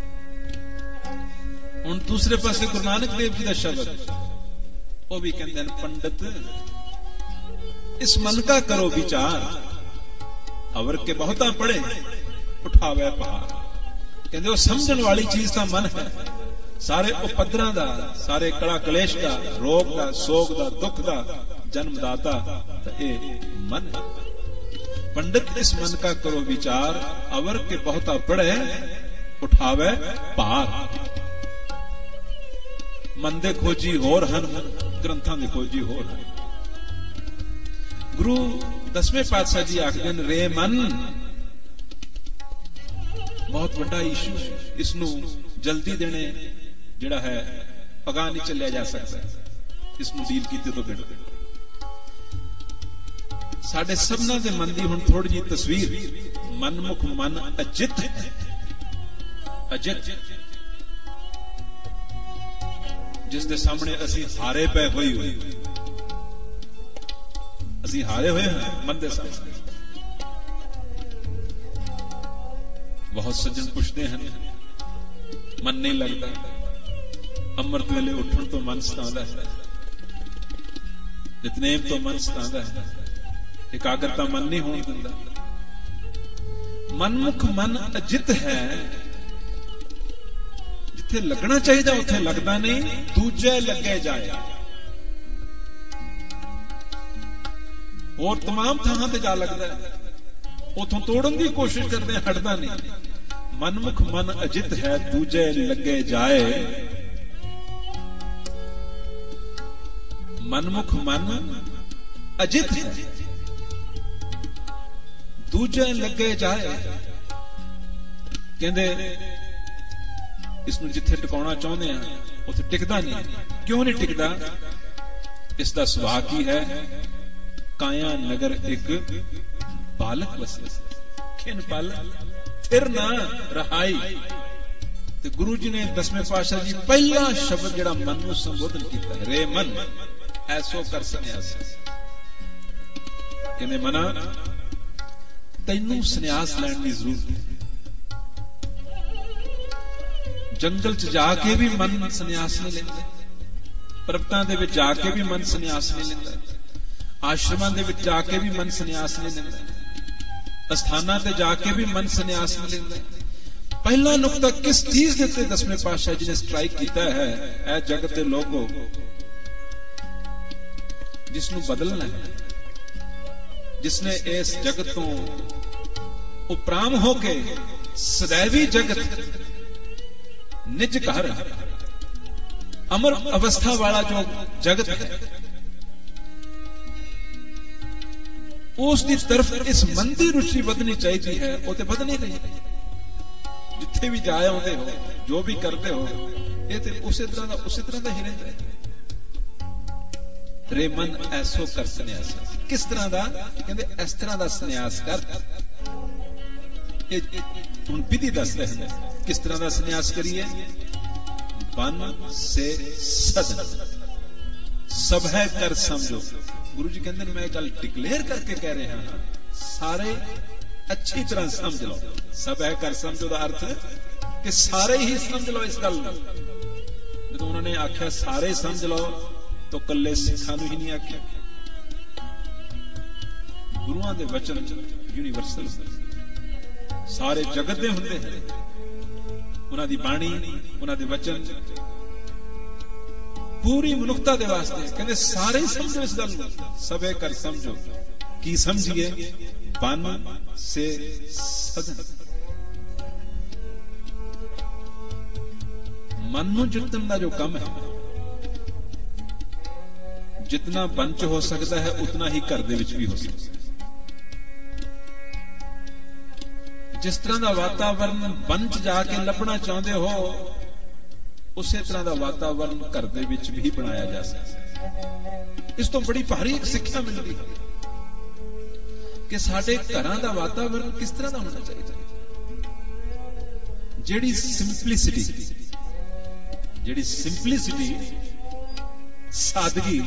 हुण दूसरे पासे गुरु नानक देव जी का शब्द वो भी कहते हैं, पंडित इस मन का करो विचार, अवर के बहुता पढ़े उठावे पहाड़। कहते वो समझण वाली चीज का मन है, सारे उपद्रवां दा, सारे कड़ा कलेश का, रोग का, सोग का, दुख का जन्मदाता तो ये मन है। पंडित इस मन का करो विचार, अवर के बहुता पढ़े उठावे पार। मन दे खोजी होर हन, ग्रंथां दे खोजी होर हन। गुरु दसवें पातशाह जी आखदे ने, रे मन बहुत बड़ा इशू है, इसनू जल्दी देने जिहड़ा है पगा नहीं चलिया जा सकता, इसनू डील कीते तो बिना। साडे सबना दे मन दी हुण थोड़ी जी तस्वीर मनमुख मन अजित है। अजित जिस दे सामने असी हारे पे होई हुई असी हारे हुए हैं मन दे सामने। बहुत सज्जन पुछते हैं मन नहीं लगता, अमृत वेले उठण तो मन सतांदा है, नितनेम तो मन सतांदा है, एकाग्रता मन नहीं होने दिंदा। मनमुख मन अजित है, जिथे लगना चाहिए उथे लगदा नहीं, दूजे लगे जाए। और तमाम थां ते जा लगदा है, उथों तोड़न की कोशिश करते हैं, हटदा नहीं। मनमुख मन अजित है, दूजे लगे जाए। मनमुख मन अजित है, दूजे लगे जाए। कहंदे इसनूं जिथे टिकाउणा चाहुंदे हैं उत्थे टिकदा नहीं। क्यों नहीं टिकदा? इसका सुभाव की है, काया नगर एक बालक बसे, खिन पल फिर ना रहाई। ते गुरु जी ने दसवें पातशाह जी पहला शब्द जिहड़ा मन नूं संबोधन कीता है, रे मन ऐसो कर सन्यास। कहंदे मना तैनू सन्यास लैण दी जरूरत है। जंगल च जाके भी मन सन्यास नहीं लेंदा, पर्वतां दे विच जाके भी मन सन्यास नहीं लेंदा, आश्रमां दे विच जाके भी मन सन्यास नहीं लेंदा, अस्थानां ते जाके भी मन सन्यास नहीं लेंदा। पहला नुकता किस चीज दे उत्ते दसवें पातशाह जी ने स्ट्राइक कीता है, ऐ जगत दे लोगो जिसनूं बदलना है, जिसने इस जगत तो उपराम होके सदैवी जगत निज घर अमर अवस्था वाला जो जगत है, उसकी तरफ इस मन की रुचि बदनी चाहिए है। वो तो बद नहीं रही। जिथे भी जाए आते हो, जो भी करते हो, ये तो उसी तरह का उसी तरह का ही रहता है। रे मन ऐसो कर सन्यास। किस तरह का? कहते इस तरह का सन्यास कर। हुण विधि दस रहे हैं किस तरह का सन्यास करिए। बन से सदन सब है कर समझो। गुरु जी कहते हैं मैं गल डिक्लेयर करके कह रहे हैं, सारे अच्छी तरह समझ लो। सब है कर समझो का अर्थ कि सारे ही समझ लो इस गल। जो उन्होंने आख्या सारे समझ लो तो कल्ले सिखां नूं ही नहीं आख्या। गुरुआं दे वचन यूनीवर्सल सारे जगत दे हुंदे हैं। उन्हां दी बाणी, उन्हां दे वचन पूरी मनुखता दे वास्ते। कहंदे सारे ही समझो इस गल नूं, सबे कर समझो। की समझिए? बन से सदन। मन नूं जितन दा जो काम है, जितना बन च हो सकता है उतना ही घर दे विच भी हो सकता है। जिस तरह का वातावरण बन च जाके लभना चाहते हो, उसी तरह का वातावरण घर दे विच भी बनाया जा सकता। इस तो बड़ी भारी एक सिक्ख्या मिलती है कि साडे घरां दा वातावरण किस तरह का होना चाहिए। जेड़ी सिंपलिसिटी जेड़ी सिंपलिसिटी सादगी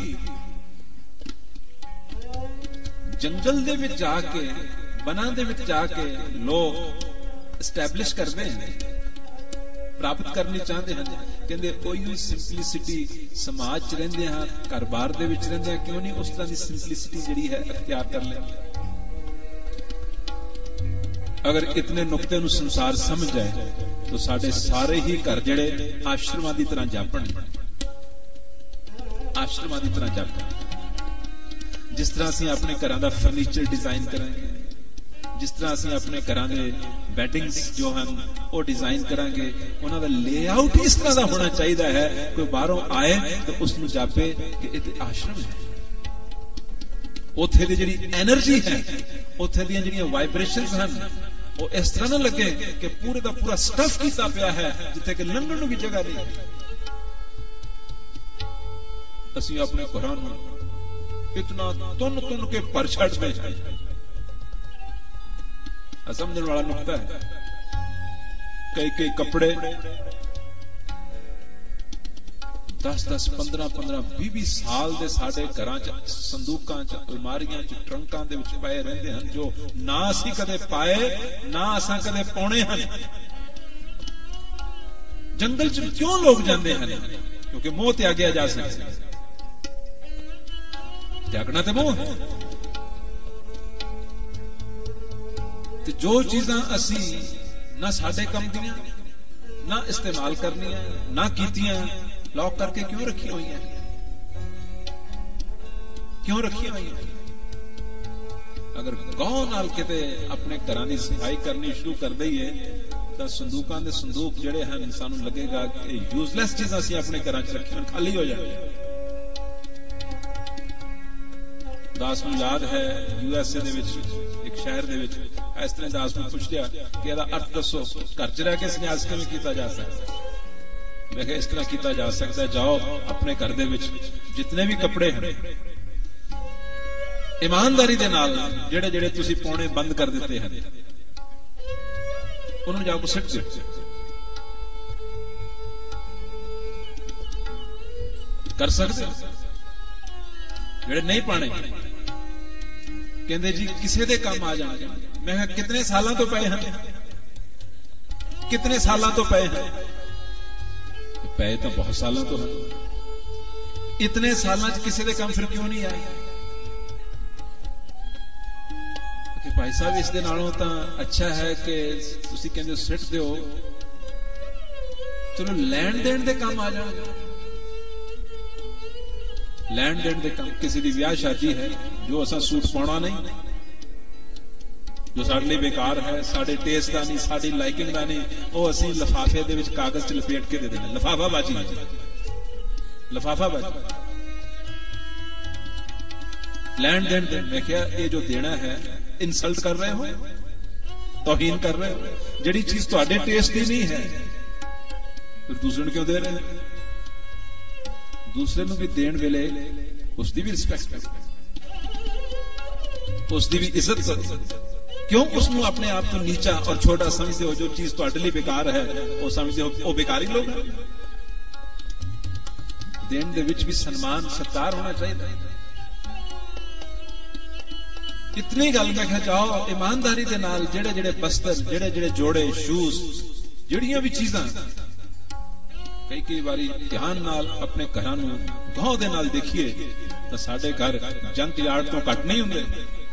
जंगल दे विच जाके, बना दे विच जाके लोग एस्टैबलिश करते हैं, प्राप्त करनी चाहते हैं। कहते कोई सिंपलिसिटी समाज च रहिंदे हां, घर बार दे विच रहिंदे हां, क्यों नहीं उस तरह की सिंपलिसिटी जिहड़ी है अख्तियार कर लें। अगर इतने नुकते नूं संसार समझ जाए तो साडे सारे ही घर जिहड़े आश्रमां दी तरह जापण, आश्रमां दी तरह जापण। जिस तरह असीं अपने घरां दा फर्नीचर डिजाइन करांगे, जिस तरह असीं अपने घरां दे बैडिंग्स जो हैं वो डिजाइन करांगे, उन्हां दा लेआउट इस तरह का होना चाहिए है। कोई बाहरों आए तो उसनूं जापे कि इह आश्रम है। उत्थे दी जिहड़ी एनर्जी है, उत्थे दी जिहड़ियां वाइब्रेशनस हैं, वो इस तरह ना लगे कि पूरे का पूरा स्टफ कीता पिया है जिथे कि लंघण नूं भी जगह नहीं। असीं अपने घरां नूं इतना तुन तुन के पर छड़ते हैं। समझने वाला नुकता है। कई कई कपड़े दस दस पंद्रह पंद्रह भी भी साल दे साडे घरां च संदूकां च अलमारियां च ट्रंकां दे विच पए रहिंदे हन, जो ना असीं कदे पाए ना असां कदे पाउणे हन। जंगल च क्यों लोग जाते हैं? क्योंकि मोह त्यागया जा सकता। त्यागना तो मोह है। तो जो चीजां असी ना साडे कम दियां ना इस्तेमाल करनियां ना कीतियां, लॉक करके क्यों रखी हुई है? क्यों रखी हुई है? अगर गौर नाल किते अपने घरां दी सफाई करनी शुरू कर दईए तो संदूकां दे संदूक जिहड़े हन सानू लगेगा कि यूजलैस चीज़ां असीं अपने घरां च रखीआं खाली हो जाए। दास नूं याद है यूएसए दे विच एक शहर दे विच इस तरह दास नूं पुछ लिया कि इहदा अर्थ दसो, घर च रह के संन्यास किवें कीता जा सकदा? मैं कहा इस तरह किया जा सकता है, जाओ अपने घर दे विच जितने भी कपड़े हैं ईमानदारी दे नाल जेड़े जेड़े तुसीं पाउणे बंद कर दिते हैं उन्होंने जाओ सिट दो। कर सकते जेड़े नहीं पाने कहंदे जी किसे दे काम आ जाणगे। मैं कहा कितने सालों तो पए हैं, कितने सालों तो पए हैं? पए तो बहुत सालों तो हैं। इतने सालों च किसी दे काम फिर क्यों नहीं आए? कि भाई साहब इस दे नालों तां अच्छा है कि तुसीं कहंदे सिट दिओ, चलो लैण देण दे काम आ जाणगे। लैण देण दे काम, किसी दी विआह शादी है जो असां सूट पाउणा नहीं, जो साडे लिए बेकार है, साडे टेस्ट का नहीं, साडी लाइकिंग का नहीं, वो असीं लिफाफे दे विच कागज च लपेट के दे देना। लिफाफा बाजी, लिफाफा बाजी, लैंड देन देन। मैं क्या ये जो देना है इंसल्ट कर रहे हो, तौहीन कर रहे हो। जिहड़ी चीज तुहाडे टेस्ट की नहीं है फिर दूसरे क्यों दे रहे हैं? दूसरे नूं भी देण वेले उसकी भी रिस्पेक्ट करो, उसकी भी इज्जत करो। क्यों उसनों अपने आप को नीचा और छोटा समझते हो? जो चीज तुहाडे लिए बेकार है वो समझते हो वो बेकारी लोग हैं। देन दे विच भी सम्मान सत्कार होना चाहिए। इतनी गल मैं कहा जाओ ईमानदारी दे नाल जेड़े जेड़े बस्तर, जेड़े जेड़े जोड़े शूज, जड़ियां भी चीजां कई कई बारी ध्यान नाल अपने घरां नूं गौर दे नाल देखिए तो साडे घर जंक यार्ड तो घट नहीं हुंदे,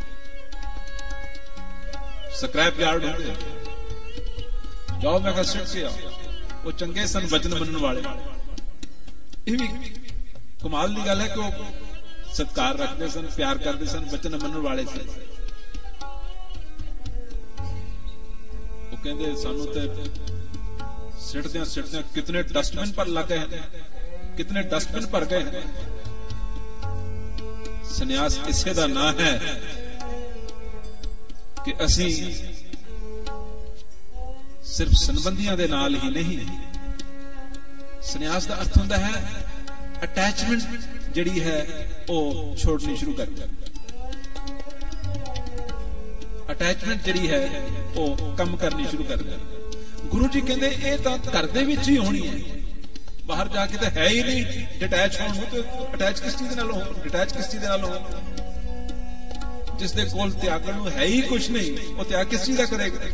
स्क्रैप यार्ड होंगे। जाओ मैं कहा सिट के आओ, वो चंगे सन वचन मनन वाले। ये भी कमाल की गल है कि वो सत्कार रखते सन, प्यार करते सन, वचन मनन वाले सन। वो कहते सानू ते सिटदे सिटदे कितने डस्टबिन पर लग गए हैं, कितने डस्टबिन भर गए हैं। संन्यास इसे दा ना है कि असी सिर्फ संबंधियों के नाल ही नहीं। संन्यास का अर्थ होता है अटैचमेंट जिहड़ी है वो छोड़नी शुरू कर दे। अटैचमेंट जिहड़ी है वो कम करनी शुरू कर दे। गुरु जी कहते ये तो घर दे विच ही होनी है, बाहर जाके तो है ही नहीं। डिटैच होने तो अटैच किस चीज नाल हो, डिटैच किस चीज नाल हो? जिसदे कोल त्यागण नूं है ही कुछ नहीं, वो त्याग किस चीज का करेगा?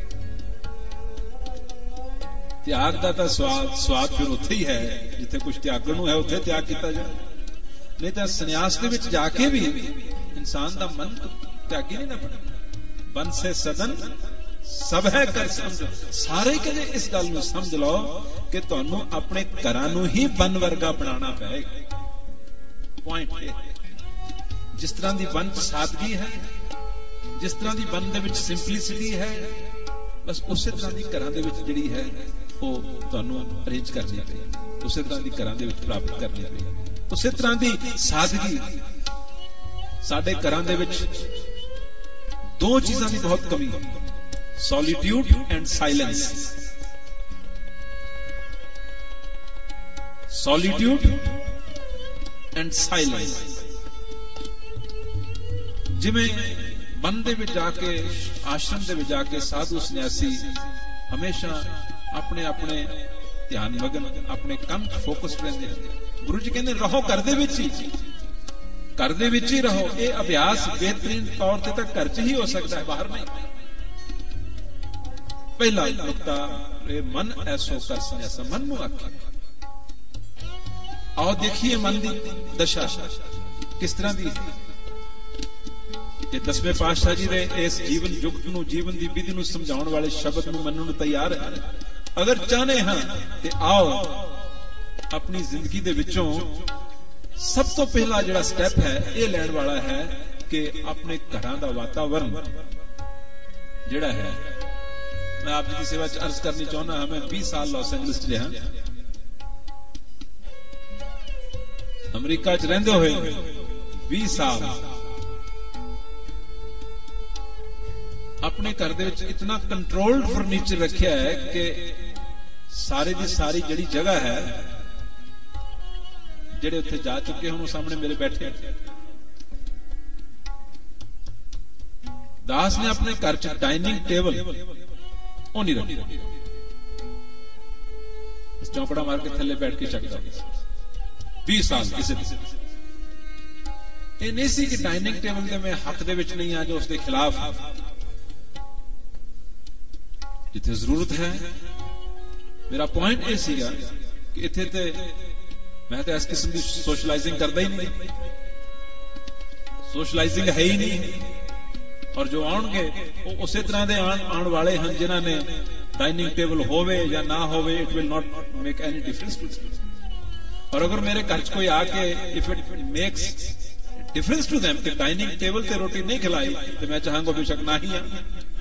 त्याग दा तां स्वाद स्वाद फिर उत्थे ही है जिथे कुछ त्यागण नूं है, उत्थे त्याग किया जाए। नहीं तो संन्यास दे विच जाके भी इंसान दा मन त्यागी नहीं ना बने। बन से सदन सब है कर समझ, सारे कहते इस गल नूं समझ लो कि तुहानूं अपने घरां नूं ही बन वर्गा बनाना पएगा। पॉइंट ये, जिस तरह की वन सादगी है, जिस तरह की वन दे विच सिंपलिसिटी है, बस उस तरह की घरां दे विच जिहड़ी है वो तुहानूं अरेंज करनी पएगी, उस तरह की घरां दे विच प्राप्त करनी पएगी। उस तरह की सादगी साडे घरां दे विच दो चीज़ों की बहुत कमी है, solitude and silence. Solitude and silence. जिवें वन दे विच जाके आश्रम दे विच जाके साधु सन्यासी हमेशा अपने अपने ध्यान मगन अपने काम फोकस रहंदे हैं। गुरु जी कहंदे रहो घर दे विच ही, घर दे विच ही रहो। ये अभ्यास बेहतरीन तौर ते तां घर च ही हो सकता है, बाहर नहीं। पहला नुकता मन ऐसो कर सन्यासा, मन नूं आखे। आओ देखिए मन की दशा किस तरह की। दसवें पातशाह जी ने इस जीवन युग नूं, जीवन की विधि नूं समझाउण वाले शब्द नूं मनण नूं तैयार है। अगर चाहते हाँ तो आओ अपनी जिंदगी दे विचों सब तो पहला जिहड़ा स्टैप है यह लैण वाला है कि अपने घरां दा वातावरण जिहड़ा है। मैं आप जी की सेवा च अर्ज करनी चाहना हाँ, मैं बीस साल लॉस एंजलिस च रहा, अमरीका च रहिंदे होए बीस साल अपने घर दे विच इतना कंट्रोल्ड फर्नीचर रखिया है कि सारी दी सारी जिहड़ी जगह है, जिहड़े उत्थे जा चुके हैं सामने मेरे बैठे, दास ने अपने घर च डाइनिंग टेबल ओ नहीं रखी, चौकड़ा मार के थले बैठ के चकदा। बीस साल किसी ये नहीं सी कि डाइनिंग टेबल के मैं हक दे विच नहीं आ जो उसके खिलाफ, जिथे जरूरत है। मेरा पॉइंट यह सीगा कि इत्थे ते मैं तो इस किस्म की सोशलाइजिंग करता ही नहीं, सोशलाइजिंग है ही नहीं। और जो आउणगे वो उस तरह के आण आण वाले हैं जिन्हां ने डाइनिंग टेबल होवे या ना होवे, it will not make any difference to them. और अगर मेरे घर कोई आके if it makes difference to them कि डाइनिंग टेबल से रोटी नहीं खिलाई तो मैं चाहूंगा बेशक ना ही आ,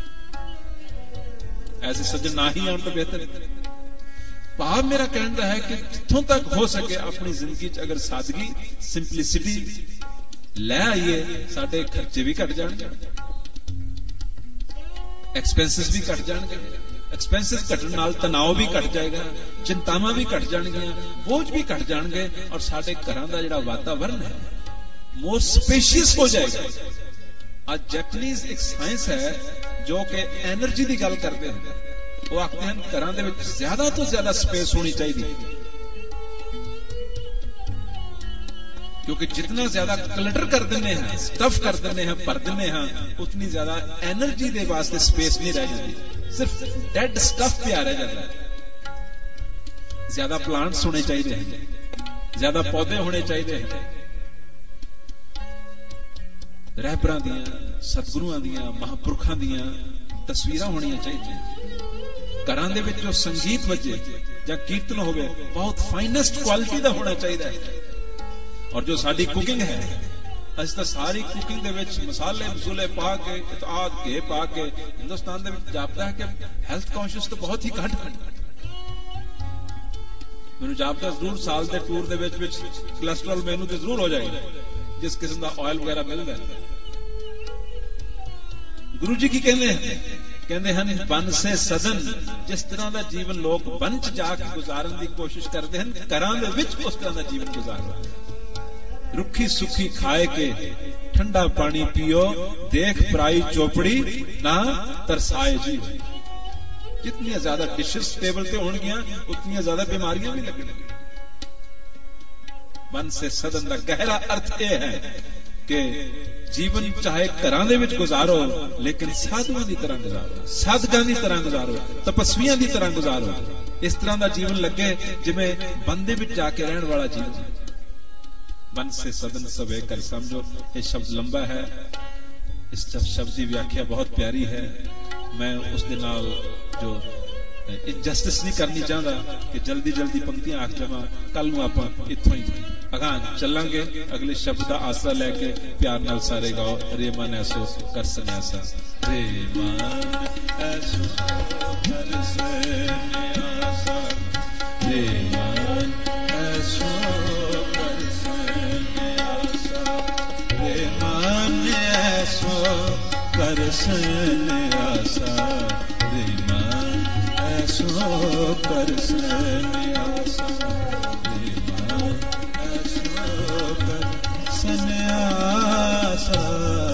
ऐसे सज्जन ना ही आउण तो बेहतर। भाव मेरा कहना है कि जिथों तक हो सके अपनी जिंदगी च अगर सादगी सिंपलिसिटी ले आइए, साडे खर्चे भी घट जाएंगे, एक्सपेंसिस भी घट जाएंगे। एक्सपेंसिस घटन नाल तनाव भी घट जाएगा, चिंतावां भी घट जाएंगियां, बोझ भी घट जाएंगे और साडे घरां दा जिहड़ा वातावरण है मोर स्पेशियस हो जाएगा। आज जैपनीज एक साइंस है जो कि एनर्जी की गल करते हैं, वो आखते हैं घरां दे विच ज्यादा तो ज्यादा स्पेस होनी चाहिए, क्योंकि जितना ज्यादा क्लटर कर देने हैं, स्टफ कर देने हैं, भर देने हैं, उतनी ज्यादा एनर्जी दे वास्ते स्पेस नहीं रह जाती, सिर्फ डेड स्टफ पे आ रह जाता है। ज्यादा प्लांट्स होने चाहिए हैं, ज्यादा पौधे होने चाहिए हैं, रहबरां दियां, सतगुरुआं दियां, महापुरखां दियां तस्वीरां होनियां चाहिए। घरां दे विच जो संगीत वजे जां कीर्तन होवे बहुत फाइनेस्ट क्वालिटी दा होना चाहिए। और जो साडी कुकिंग है, अस तो सारी कुकिंग दे विच मसाले मसूले पा के इताद घे पा के हिंदुस्तान दे विच जापदा है कि हेल्थ कॉन्शियस तो बहुत ही घट है। मैनूं जापदा जरूर साल दे टूर दे विच विच कोलेस्ट्रॉल मैनू ते जरूर हो जाएगा जिस किस्म का ऑयल वगैरह मिलता है। गुरु जी की कहते हैं कहते हैं वन से सदन, जिस तरह का जीवन लोग वन च जाके गुजारन की कोशिश करते हैं, घरां दे विच उस तरह का जीवन गुजारो। रुखी सुखी खाए के ठंडा पानी पियो, देख पराई चौपड़ी ना तरसाए जी। जितनी ज्यादा डिशेस टेबल पे होणगियां उतनी ज्यादा बीमारियां भी लगणगियां। मन से सदन का गहरा अर्थ यह है कि जीवन चाहे घरां दे विच गुजारो लेकिन साधुआं दी तरह गुजारो, साधकां दी तरह गुजारो, तपस्वियां दी तरह गुजारो। इस तरह का जीवन लगे जिवें बंदे विच जाके रहण वाला जीवन। मन से सदन सवे कर समझो, ये शब्द लंबा है, इस शब्द की व्याख्या बहुत प्यारी है। मैं उस दे नाल जो जस्टिस नहीं करनी चाहता कि जल्दी जल्दी पंक्तियां आख जावां। कल नूं आपां इत्थों ही अगां चलांगे, अगले शब्द का आसरा लैके प्यार नाल सारे गाओ। रे मन ऐसो कर सन्यासा, रे मन ऐसो कर सन्यासा, रे मन ऐसो कर सन्यासा, रे मन ऐसो कर सन्यासा, रे मन ऐसो कर सन्यासा, रे मन ऐसो कर सन्यासा।